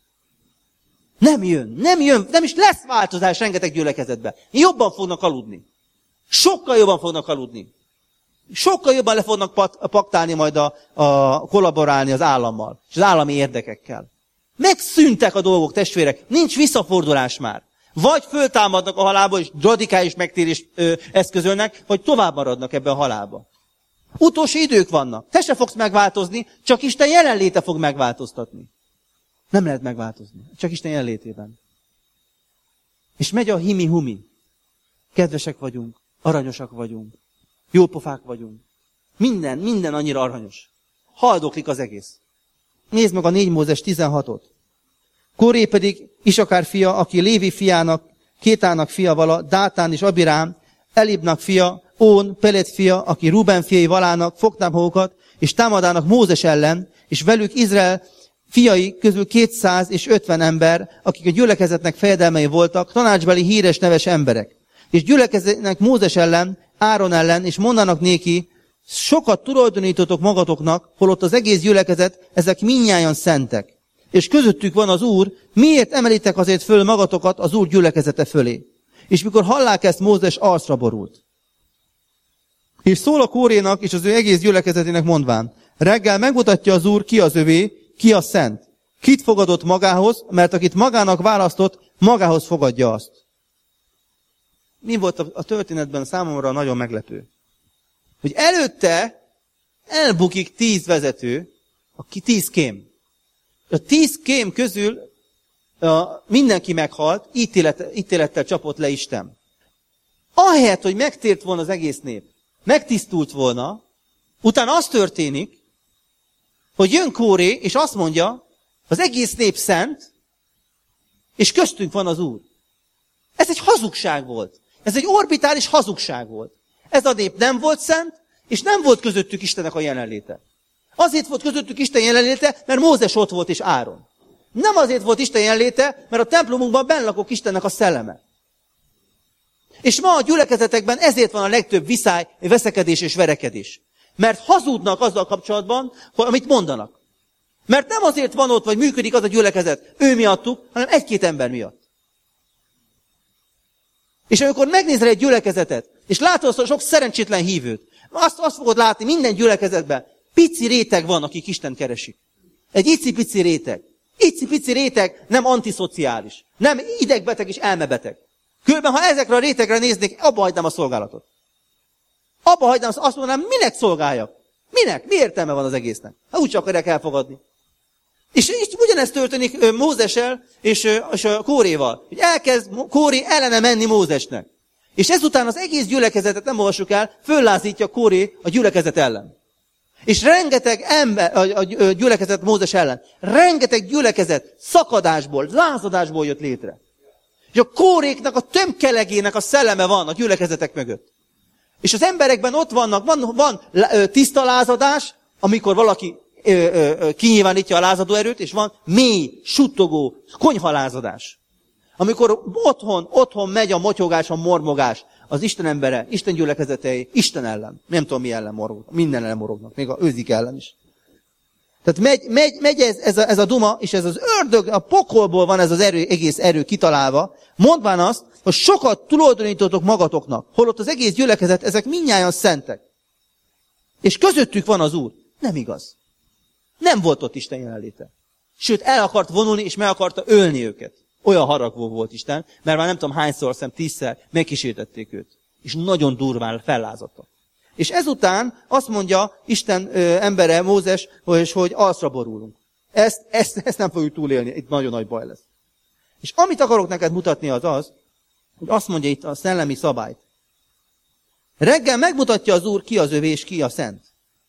[SPEAKER 1] Nem jön, nem jön, nem is lesz változás rengeteg gyülekezetben. Jobban fognak aludni. Sokkal jobban fognak aludni. Sokkal jobban le fognak paktálni majd a, a kollaborálni az állammal, és az állami érdekekkel. Megszűntek a dolgok, testvérek, nincs visszafordulás már. Vagy föltámadnak a halálba, és radikális megtérést ö, eszközölnek, vagy tovább maradnak ebben a halálba. Utolsó idők vannak. Te se fogsz megváltozni, csak Isten jelenléte fog megváltoztatni. Nem lehet megváltozni, csak Isten jelenlétében. És megy a himi-humi. Kedvesek vagyunk, aranyosak vagyunk, jópofák vagyunk. Minden, minden annyira aranyos. Haldoklik az egész. Nézd meg a négy Mózes tizenhatot. Koré pedig Isakár fia, aki Lévi fiának, Kétának fia vala, Dátán és Abirám, Elibnak fia, Ón, Pelet fia, aki Ruben fiai valának, fogták magukat, és támadának Mózes ellen, és velük Izrael fiai közül kétszáz és ötven ember, akik a gyülekezetnek fejedelmei voltak, tanácsbeli híres neves emberek. És gyülekezetnek Mózes ellen, Áron ellen, és mondanak néki, sokat tulajdonítotok magatoknak, holott az egész gyülekezet, ezek mindnyájan szentek. és közöttük van az Úr, miért emelitek azért föl magatokat az Úr gyülekezete fölé? És mikor hallák ezt, Mózes arcra borult. És szól a Kórénak és az ő egész gyülekezetének mondván, reggel megmutatja az Úr, ki az övé, ki a szent. Kit fogadott magához, mert akit magának választott, magához fogadja azt. Mi volt a történetben számomra nagyon meglepő? Hogy előtte elbukik tíz vezető, aki tíz kém. A tíz kém közül a, mindenki meghalt, ítélet, ítélettel csapott le Isten. Ahelyett, hogy megtért volna az egész nép, megtisztult volna, utána az történik, hogy jön Kóré, és azt mondja, az egész nép szent, és köztünk van az Úr. Ez egy hazugság volt. Ez egy orbitális hazugság volt. Ez a nép nem volt szent, és nem volt közöttük Istennek a jelenléte. Azért volt közöttük Isten jelenléte, mert Mózes ott volt és Áron. Nem azért volt Isten jelenléte, mert a templomunkban benn lakok Istennek a szelleme. És ma a gyülekezetekben ezért van a legtöbb viszály, veszekedés és verekedés. Mert hazudnak azzal kapcsolatban, amit mondanak. Mert nem azért van ott, vagy működik az a gyülekezet ő miattuk, hanem egy-két ember miatt. És amikor megnézel egy gyülekezetet, és látod sok szerencsétlen hívőt, azt, azt fogod látni minden gyülekezetben, pici réteg van, akik Istent keresik. Egy icipici réteg. Icipici réteg nem antiszociális. Nem idegbeteg és elmebeteg. Különben, ha ezekre a rétegre néznék, abba hagynám a szolgálatot. Abba hagynám, azt mondanám, minek szolgáljak? Minek? Mi értelme van az egésznek? Ha úgy csak akarják elfogadni. És így ugyanezt történik Mózessel és, és a Kóréval. Hogy elkezd Kóré ellene menni Mózesnek. És ezután az egész gyülekezetet, nem olvassuk el, föllázítja Kóré a gyülekezet ellen. És rengeteg ember, a, a gyülekezet Mózes ellen, rengeteg gyülekezet szakadásból, lázadásból jött létre. És a Kóréknak, a tömkelegének a szelleme van a gyülekezetek mögött. És az emberekben ott vannak, van, van tiszta lázadás, amikor valaki ö, ö, ö, kinyilvánítja a lázadó erőt, és van mély, suttogó, konyhalázadás. Amikor otthon, otthon megy a motyogás, a mormogás, az Isten embere, Isten gyülekezetei, Isten ellen. Nem tudom, mi ellen morognak. Minden ellen morognak. Még a őzik ellen is. Tehát megy, megy, megy ez, ez, a, ez a duma, és ez az ördög, a pokolból van ez az erő, egész erő kitalálva, mondván azt, hogy sokat tulajdonítotok magatoknak, holott az egész gyülekezet, ezek mindnyájan szentek. És közöttük van az Úr. Nem igaz. Nem volt ott Isten jelenléte. Sőt, el akart vonulni, és meg akarta ölni őket. Olyan haragvó volt Isten, mert már nem tudom hányszor, szem tízszer megkísértették őt. És nagyon durván fellázadtak. És ezután azt mondja Isten ö, embere, Mózes, hogy, hogy arcra borulunk. Ezt, ezt, ezt nem fogjuk túlélni, itt nagyon nagy baj lesz. És amit akarok neked mutatni az az, hogy azt mondja itt a szellemi szabályt. Reggel megmutatja az Úr, ki az övé és ki a szent.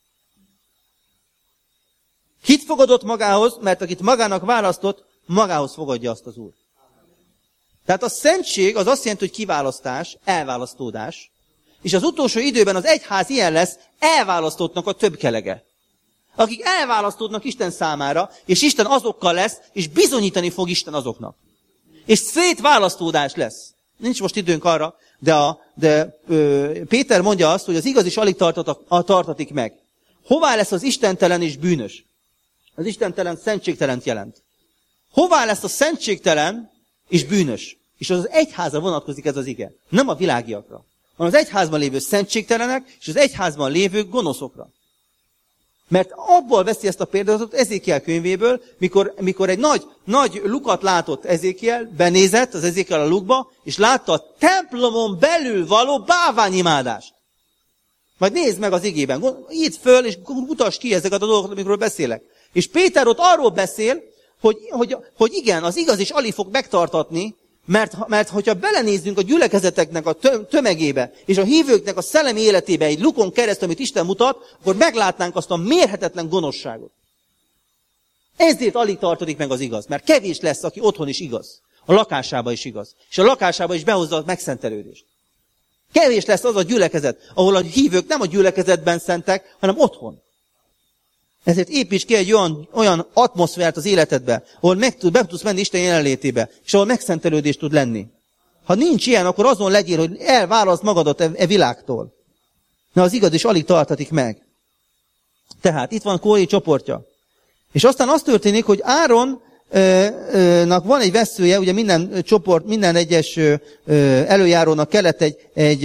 [SPEAKER 1] Kit fogadott magához, mert akit magának választott, magához fogadja azt az Úr. Tehát a szentség az azt jelenti, hogy kiválasztás, elválasztódás, és az utolsó időben az egyház ilyen lesz, elválasztottnak a többkelege. Akik elválasztódnak Isten számára, és Isten azokkal lesz, és bizonyítani fog Isten azoknak. És szétválasztódás lesz. Nincs most időnk arra, de, a, de ö, Péter mondja azt, hogy az igaz is alig tartatak, tartatik meg. Hová lesz az istentelen és bűnös? Az istentelen szentségtelent jelent. Hová lesz a szentségtelen és bűnös? És az, az egyházra vonatkozik ez az ige. Nem a világiakra. Hanem az egyházban lévő szentségtelenek, és az egyházban lévő gonoszokra. Mert abból veszi ezt a példázatot Ezékiel könyvéből, mikor, mikor egy nagy, nagy lukat látott Ezékiel, benézett az Ezékiel a lukba, és látta a templomon belül való bálványimádást. Majd nézd meg az igében, írd föl, és mutasd ki ezeket a dolgokat, amikről beszélek. És Péter ott arról beszél, hogy, hogy, hogy igen, az igaz is alig fog megtartatni, mert, mert hogyha belenézzünk a gyülekezeteknek a tömegébe, és a hívőknek a szellemi életébe egy lukon keresztül, amit Isten mutat, akkor meglátnánk azt a mérhetetlen gonoszságot. Ezért alig tartodik meg az igaz, mert kevés lesz, aki otthon is igaz. A lakásába is igaz. És a lakásába is behozza a megszentelődést. Kevés lesz az a gyülekezet, ahol a hívők nem a gyülekezetben szentek, hanem otthon. Ezért építs ki egy olyan, olyan atmoszfért az életedbe, ahol meg tud, be tudsz menni Isten jelenlétébe, és ahol megszentelődés tud lenni. Ha nincs ilyen, akkor azon legyél, hogy elválaszt magadat e, e világtól. Na az igaz is alig tartatik meg. Tehát itt van Kóré csoportja. És aztán az történik, hogy Áron nak van egy vesszője, ugye minden csoport, minden egyes előjárónak kellett egy, egy,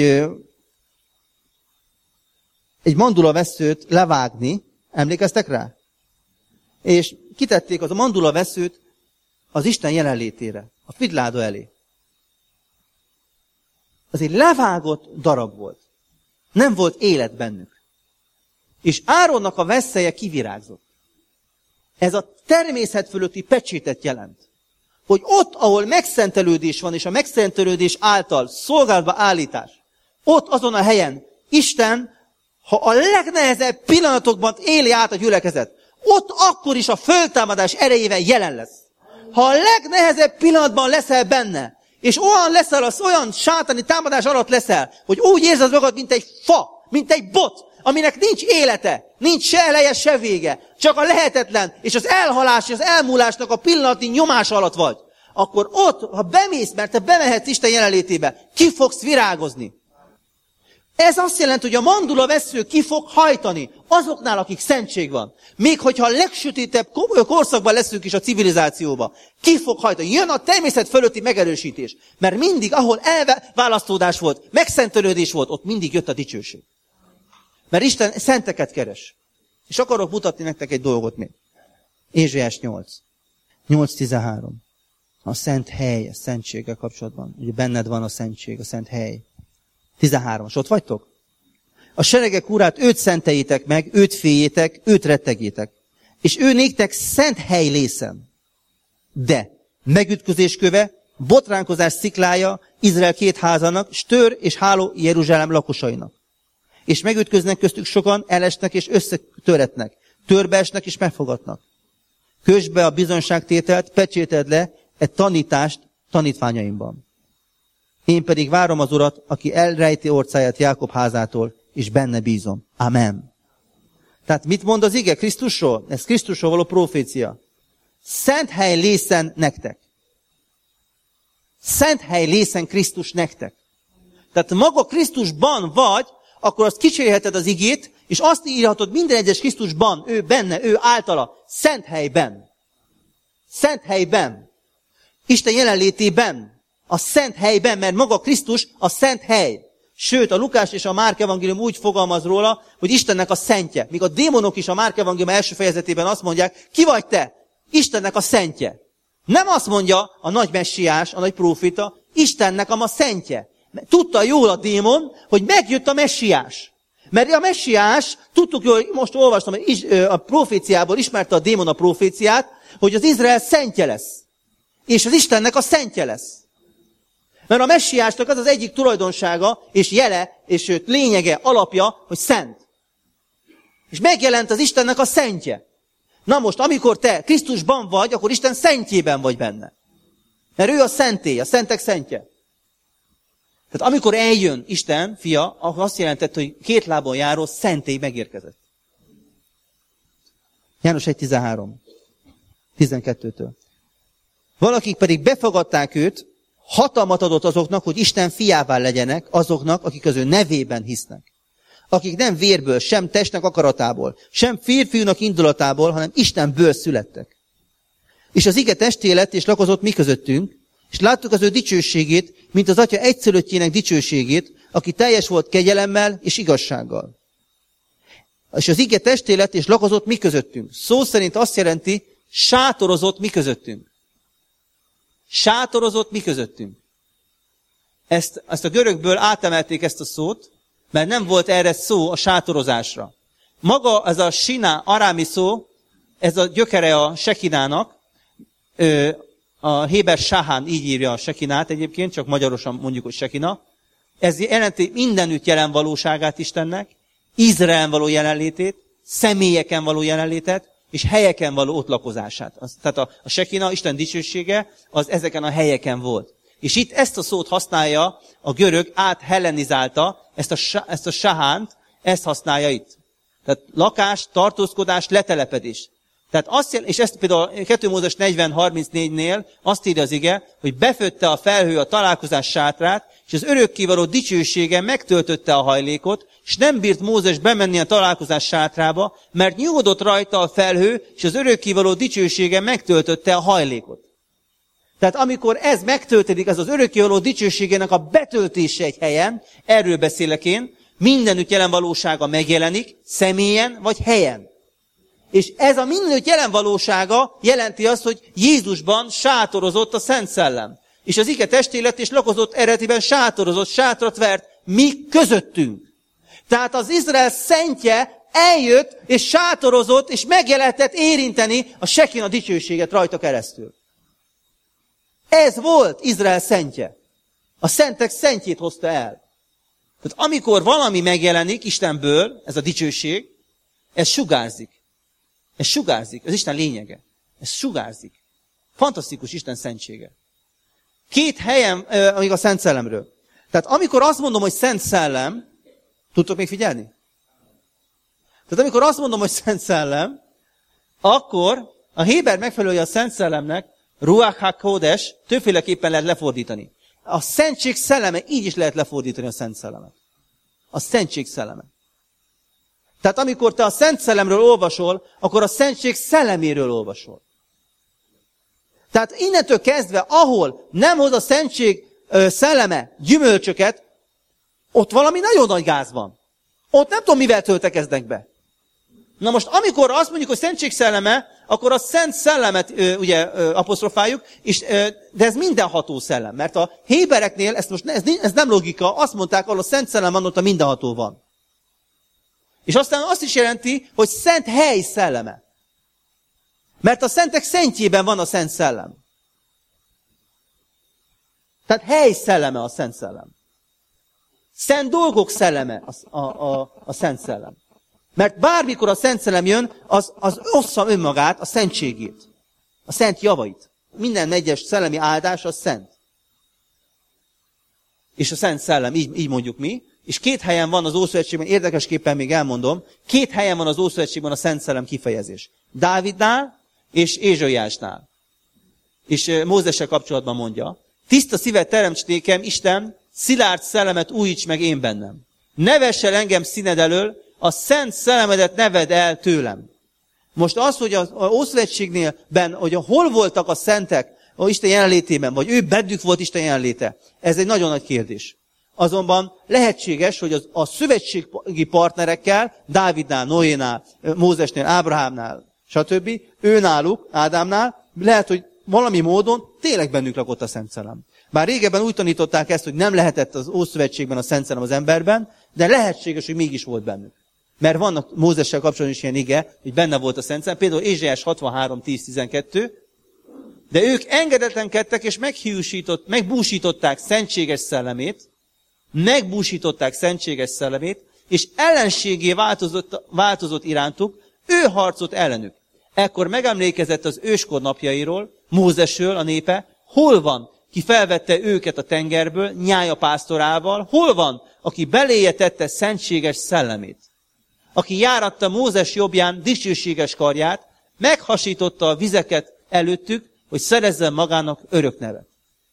[SPEAKER 1] egy mandula vesszőt levágni. Emlékeztek rá? És kitették az a mandula vesszőt az Isten jelenlétére, a figláda elé. Az egy levágott darab volt. Nem volt élet bennük. És Áronnak a vesszeje kivirágzott. Ez a természet fölötti pecsétet jelent. Hogy ott, ahol megszentelődés van, és a megszentelődés által szolgálatba állítás, ott azon a helyen Isten, ha a legnehezebb pillanatokban éli át a gyülekezet, ott akkor is a föltámadás erejével jelen lesz. Ha a legnehezebb pillanatban leszel benne, és olyan leszel, az olyan sátani támadás alatt leszel, hogy úgy érzed magad, mint egy fa, mint egy bot, aminek nincs élete, nincs se eleje, se vége, csak a lehetetlen, és az elhalás, és az elmúlásnak a pillanatnyi nyomás alatt vagy, akkor ott, ha bemész, mert te bemehetsz Isten jelenlétébe, ki fogsz virágozni. Ez azt jelenti, hogy a mandula vessző ki fog hajtani azoknál, akik szentség van. Még hogyha a legsötétebb korszakban leszünk is a civilizációba. Ki fog hajtani? Jön a természet fölötti megerősítés. Mert mindig, ahol elválasztódás volt, megszentelődés volt, ott mindig jött a dicsőség. Mert Isten szenteket keres. És akarok mutatni nektek egy dolgot még. Ézsaiás nyolc. nyolc tizenhárom. A szent hely, a szentséggel kapcsolatban. Ugye benned van a szentség, a szent hely. tizenhárom. Ott vagytok? A seregek urát, őt szenteljétek meg, őt féljétek, őt rettegétek. És ő néktek szent hely lészen. De megütközés köve, botránkozás sziklája Izrael két házának, stör és háló Jeruzsálem lakosainak. És megütköznek köztük sokan, elesnek és összetöretnek. Törbeesnek és megfogatnak. Kösd be a bizonyságtételt, pecséted le egy tanítást tanítványaimban. Én pedig várom az Urat, aki elrejti orcáját Jákob házától, és benne bízom. Amen. Tehát mit mond az ige Krisztusról? Ez Krisztusról való profécia. Szent hely lészen nektek. Szent hely lészen Krisztus nektek. Tehát maga Krisztusban vagy, akkor azt kicserélheted az igét, és azt írhatod minden egyes Krisztusban, ő benne, ő általa, szent helyben. Szent helyben. Isten jelenlétében. A szent helyben, mert maga Krisztus a szent hely. Sőt, a Lukás és a Márk evangélium úgy fogalmaz róla, hogy Istennek a szentje. Míg a démonok is a Márk evangélium első fejezetében azt mondják, ki vagy te? Istennek a szentje. Nem azt mondja a nagy messiás, a nagy prófita, Istennek a szentje. Tudta jól a démon, hogy megjött a messiás. Mert a messiás, tudtuk jól, most olvastam, a proféciából ismerte a démon a proféciát, hogy az Izrael szentje lesz. És az Istennek a szentje lesz. Mert a messiásnak az az egyik tulajdonsága, és jele, és őt lényege, alapja, hogy szent. És megjelent az Istennek a szentje. Na most, amikor te Krisztusban vagy, akkor Isten szentjében vagy benne. Mert ő a szentély, a szentek szentje. Tehát amikor eljön Isten, fia, akkor azt jelentett, hogy két lábon járó szentély megérkezett. János egy tizenhárom. tizenkettőtől. Valakik pedig befogadták őt, hatalmat adott azoknak, hogy Isten fiává legyenek, azoknak, akik az ő nevében hisznek. Akik nem vérből, sem testnek akaratából, sem férfiúnak indulatából, hanem Istenből születtek. És az ige testé lett, és lakozott mi közöttünk, és láttuk az ő dicsőségét, mint az Atya egyszülöttjének dicsőségét, aki teljes volt kegyelemmel és igazsággal. És az ige testé lett, és lakozott mi közöttünk. Szó szerint azt jelenti, sátorozott mi közöttünk. Sátorozott mi közöttünk. Ezt, ezt a görögből átemelték ezt a szót, mert nem volt erre szó a sátorozásra. Maga ez a siná, arámi szó, ez a gyökere a sekinának, a héber sahán így írja a sekinát egyébként, csak magyarosan mondjuk, hogy sekina. Ez jelenti mindenütt jelen valóságát Istennek, Izraelen való jelenlétét, személyeken való jelenlétet, és helyeken való ott lakozását. Az, tehát a, a sekina, Isten dicsősége, az ezeken a helyeken volt. És itt ezt a szót használja a görög, áthellenizálta, ezt a, ezt a sahánt, ezt használja itt. Tehát lakás, tartózkodás, letelepedés. Tehát azt jel, és ezt például kettő Mózes negyven harmincnégynél azt írja az ige, hogy befötte a felhő a találkozás sátrát, és az örökkévaló dicsősége megtöltötte a hajlékot, és nem bírt Mózes bemenni a találkozás sátrába, mert nyugodott rajta a felhő, és az örökkévaló dicsősége megtöltötte a hajlékot. Tehát amikor ez megtöltődik, ez az örökkévaló dicsőségének a betöltése egy helyen, erről beszélek én, mindenütt jelen valósága megjelenik, személyen vagy helyen. És ez a mindenütt jelen valósága jelenti azt, hogy Jézusban sátorozott a Szent Szellem. És az ige testé lett és lakozott, eredetiben sátorozott, sátrat vert mi közöttünk. Tehát az Izrael szentje eljött és sátorozott, és megjelentett érinteni a Sekina dicsőséget rajta keresztül. Ez volt Izrael szentje. A szentek szentjét hozta el. Tehát amikor valami megjelenik Istenből, ez a dicsőség, ez sugárzik. Ez sugárzik, ez Isten lényege. Ez sugárzik. Fantasztikus Isten szentsége. Két helyen, amíg a Szent Szellemről. Tehát amikor azt mondom, hogy Szent Szellem, tudtok még figyelni? Tehát amikor azt mondom, hogy Szent Szellem, akkor a héber megfelelője a Szent Szellemnek, Ruach HaKodesh, többféleképpen lehet lefordítani. A szentség szelleme, így is lehet lefordítani a Szent Szellemet. A szentség szelleme. Tehát amikor te a Szent Szellemről olvasol, akkor a szentség szelleméről olvasol. Tehát innentől kezdve, ahol nem hoz a szentség ö, szelleme gyümölcsöket, ott valami nagyon nagy gáz van. Ott nem tudom, mivel töltekeznek be. Na most, amikor azt mondjuk, hogy szentség szelleme, akkor a Szent Szellemet ö, ugye ö, apostrofáljuk, és, ö, de ez mindenható szellem. Mert a hébereknél, ezt most, ez, ez nem logika, azt mondták, ahol a Szent Szellem van, ott a mindenható van. És aztán azt is jelenti, hogy szent hely szelleme. Mert a szentek szentjében van a Szent Szellem. Tehát hely szelleme a Szent Szellem. Szent dolgok szelleme a, a, a, a Szent Szellem. Mert bármikor a Szent Szellem jön, az, az ossza önmagát, a szentségét. A szent javait. Minden egyes szellemi áldás az szent. És a Szent Szellem, így, így mondjuk mi. És két helyen van az Ószövetségben, érdekesképpen még elmondom, két helyen van az Ószövetségben a Szent Szellem kifejezés. Dávidnál és Ézsaiásnál. És Mózessel kapcsolatban mondja, tiszta szívet teremts nékem, Isten, szilárd szellemet újíts meg én bennem. Ne vess el engem színed elől, a szent szellemedet ne vedd el tőlem. Most az, hogy az Ószövetségnél, hogy hol voltak a szentek a Isten jelenlétében, vagy ő bennük volt Isten jelenléte, ez egy nagyon nagy kérdés. Azonban lehetséges, hogy az, a szövetségi partnerekkel, Dávidnál, Noénál, Mózesnél, Ábrahámnál, stb., őnáluk, Ádámnál, lehet, hogy valami módon tényleg bennük lakott a Szent Szellem. Bár régebben úgy tanították ezt, hogy nem lehetett az Ószövetségben a Szent Szellem az emberben, de lehetséges, hogy mégis volt bennük. Mert vannak Mózessel kapcsolatban is ilyen ige, hogy benne volt a Szent Szellem, például Ézsaiás hatvanhárom tíz tizenkettő, de ők engedetlenkedtek és meghiúsított, megbúsították szentséges szellemét, megbúsították szentséges szellemét, és ellenségé változott, változott irántuk, ő harcolt ellenük. Ekkor megemlékezett az őskor napjairól, Mózesről a népe, hol van, ki felvette őket a tengerből, nyája pásztorával, hol van, aki beléje tette szentséges szellemét, aki járatta Mózes jobbján dicsőséges karját, meghasította a vizeket előttük, hogy szerezzen magának örök nevet.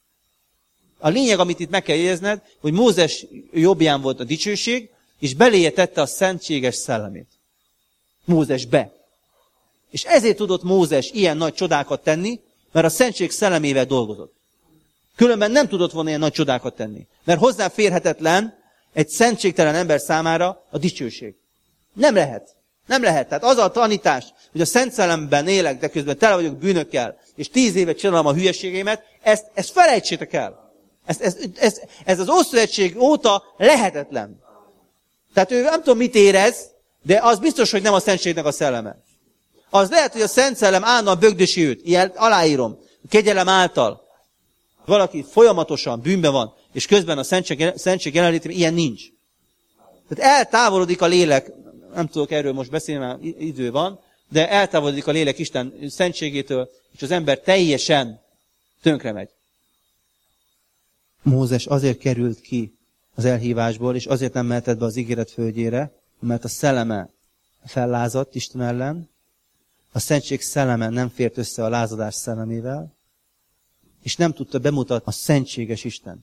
[SPEAKER 1] A lényeg, amit itt meg kell jegyezned, hogy Mózes jobbján volt a dicsőség, és beléje tette a szentséges szellemét. Mózes be. És ezért tudott Mózes ilyen nagy csodákat tenni, mert a szentség szellemével dolgozott. Különben nem tudott volna ilyen nagy csodákat tenni. Mert hozzáférhetetlen egy szentségtelen ember számára a dicsőség. Nem lehet. Nem lehet. Tehát az a tanítás, hogy a Szent Szellemben élek, de közben tele vagyok bűnökkel, és tíz évet csinálom a hülyeségeimet, ezt, ezt felejtsétek el. Ez, ez, ez, ez az Ószövetség óta lehetetlen. Tehát ő nem tudom, mit érez, de az biztos, hogy nem a szentségnek a szelleme. Az lehet, hogy a Szent Szellem állandóan bögdösi őt. Ilyen aláírom. Kegyelem által. Valaki folyamatosan bűnben van, és közben a szentség, szentség jelenlétében ilyen nincs. Tehát eltávolodik a lélek, nem tudok erről most beszélni, mert idő van, de eltávolodik a lélek Isten szentségétől, és az ember teljesen tönkre megy. Mózes azért került ki az elhívásból, és azért nem mehetett be az ígéret földjére, mert a szelleme fellázadt Isten ellen, A szentség szelleme nem fért össze a lázadás szellemével, és nem tudta bemutatni a szentséges Istent.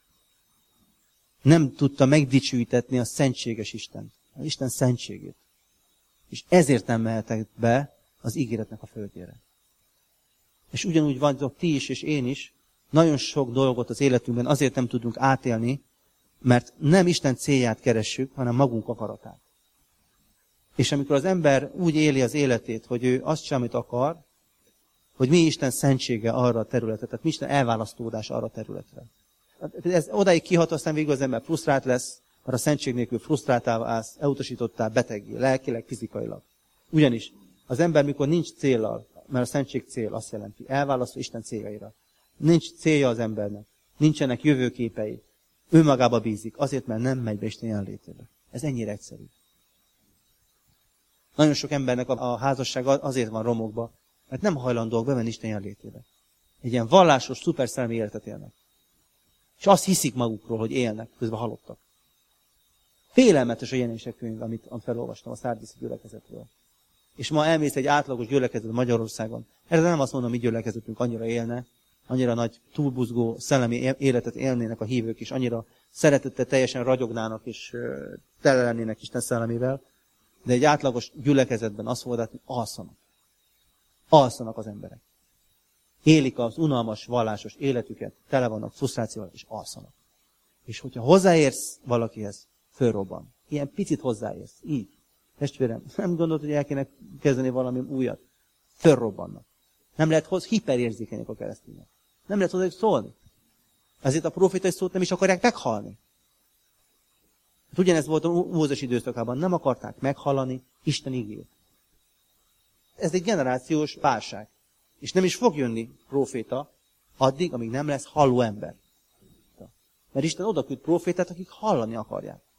[SPEAKER 1] Nem tudta megdicsőítetni a szentséges Istent, az Isten szentségét. És ezért nem mehetek be az ígéretnek a földjére. És ugyanúgy vagyok ti is, és én is, nagyon sok dolgot az életünkben azért nem tudunk átélni, mert nem Isten célját keressük, hanem magunk akaratát. És amikor az ember úgy éli az életét, hogy ő azt sem, amit akar, hogy mi Isten szentsége arra a területre, tehát mi Isten elválasztódás arra a területre. Ez odáig kihat, aztán végül az ember frusztrált lesz, mert a szentség nélkül frusztráltál válsz, elutasítottál beteggé, lelkileg, fizikailag. Ugyanis az ember, mikor nincs céllal, mert a szentség cél azt jelenti, elválasztva Isten céljaira. Nincs célja az embernek, nincsenek jövőképei, ő magába bízik, azért, mert nem megy be Isten jelenlétébe. Ez ennyire egyszerű. Nagyon sok embernek a házassága azért van romokba, mert nem hajlandóak bemenni Isten jelenlétébe. Egy ilyen vallásos, szuperszellemi életet élnek. És azt hiszik magukról, hogy élnek, közben halottak. Félelmetes a jelenések könyv, amit, amit felolvastam a szárdiszi gyülekezetről. És ma elmész egy átlagos gyülekezet Magyarországon. Erre nem azt mondom, mi gyülekezetünk annyira élne, annyira nagy, túlbuzgó, szellemi életet élnének a hívők, és annyira szeretettel teljesen ragyognának, és tele lennének Isten szellemével, de egy átlagos gyülekezetben azt mondod, hogy alszanak. Alszanak az emberek. Élik az unalmas, vallásos életüket, tele vannak frusztrációval, és alszanak. És hogyha hozzáérsz valakihez, fölrobban. Ilyen picit hozzáérsz. Így. Testvérem, nem gondolod, hogy el kéne kezdeni valami újat? Fölrobbannak. Nem lehet hozzá, hiperérzékenyek a keresztények. Nem lehet hozzájuk szólni. Ezért a profétai szót nem is akarják meghalni. Hát ugyanez volt a Mózes időszakában. Nem akarták meghallani Isten igét. Ez egy generációs válság. És nem is fog jönni proféta addig, amíg nem lesz halló ember. Mert Isten oda küld profétát, akik hallani akarják.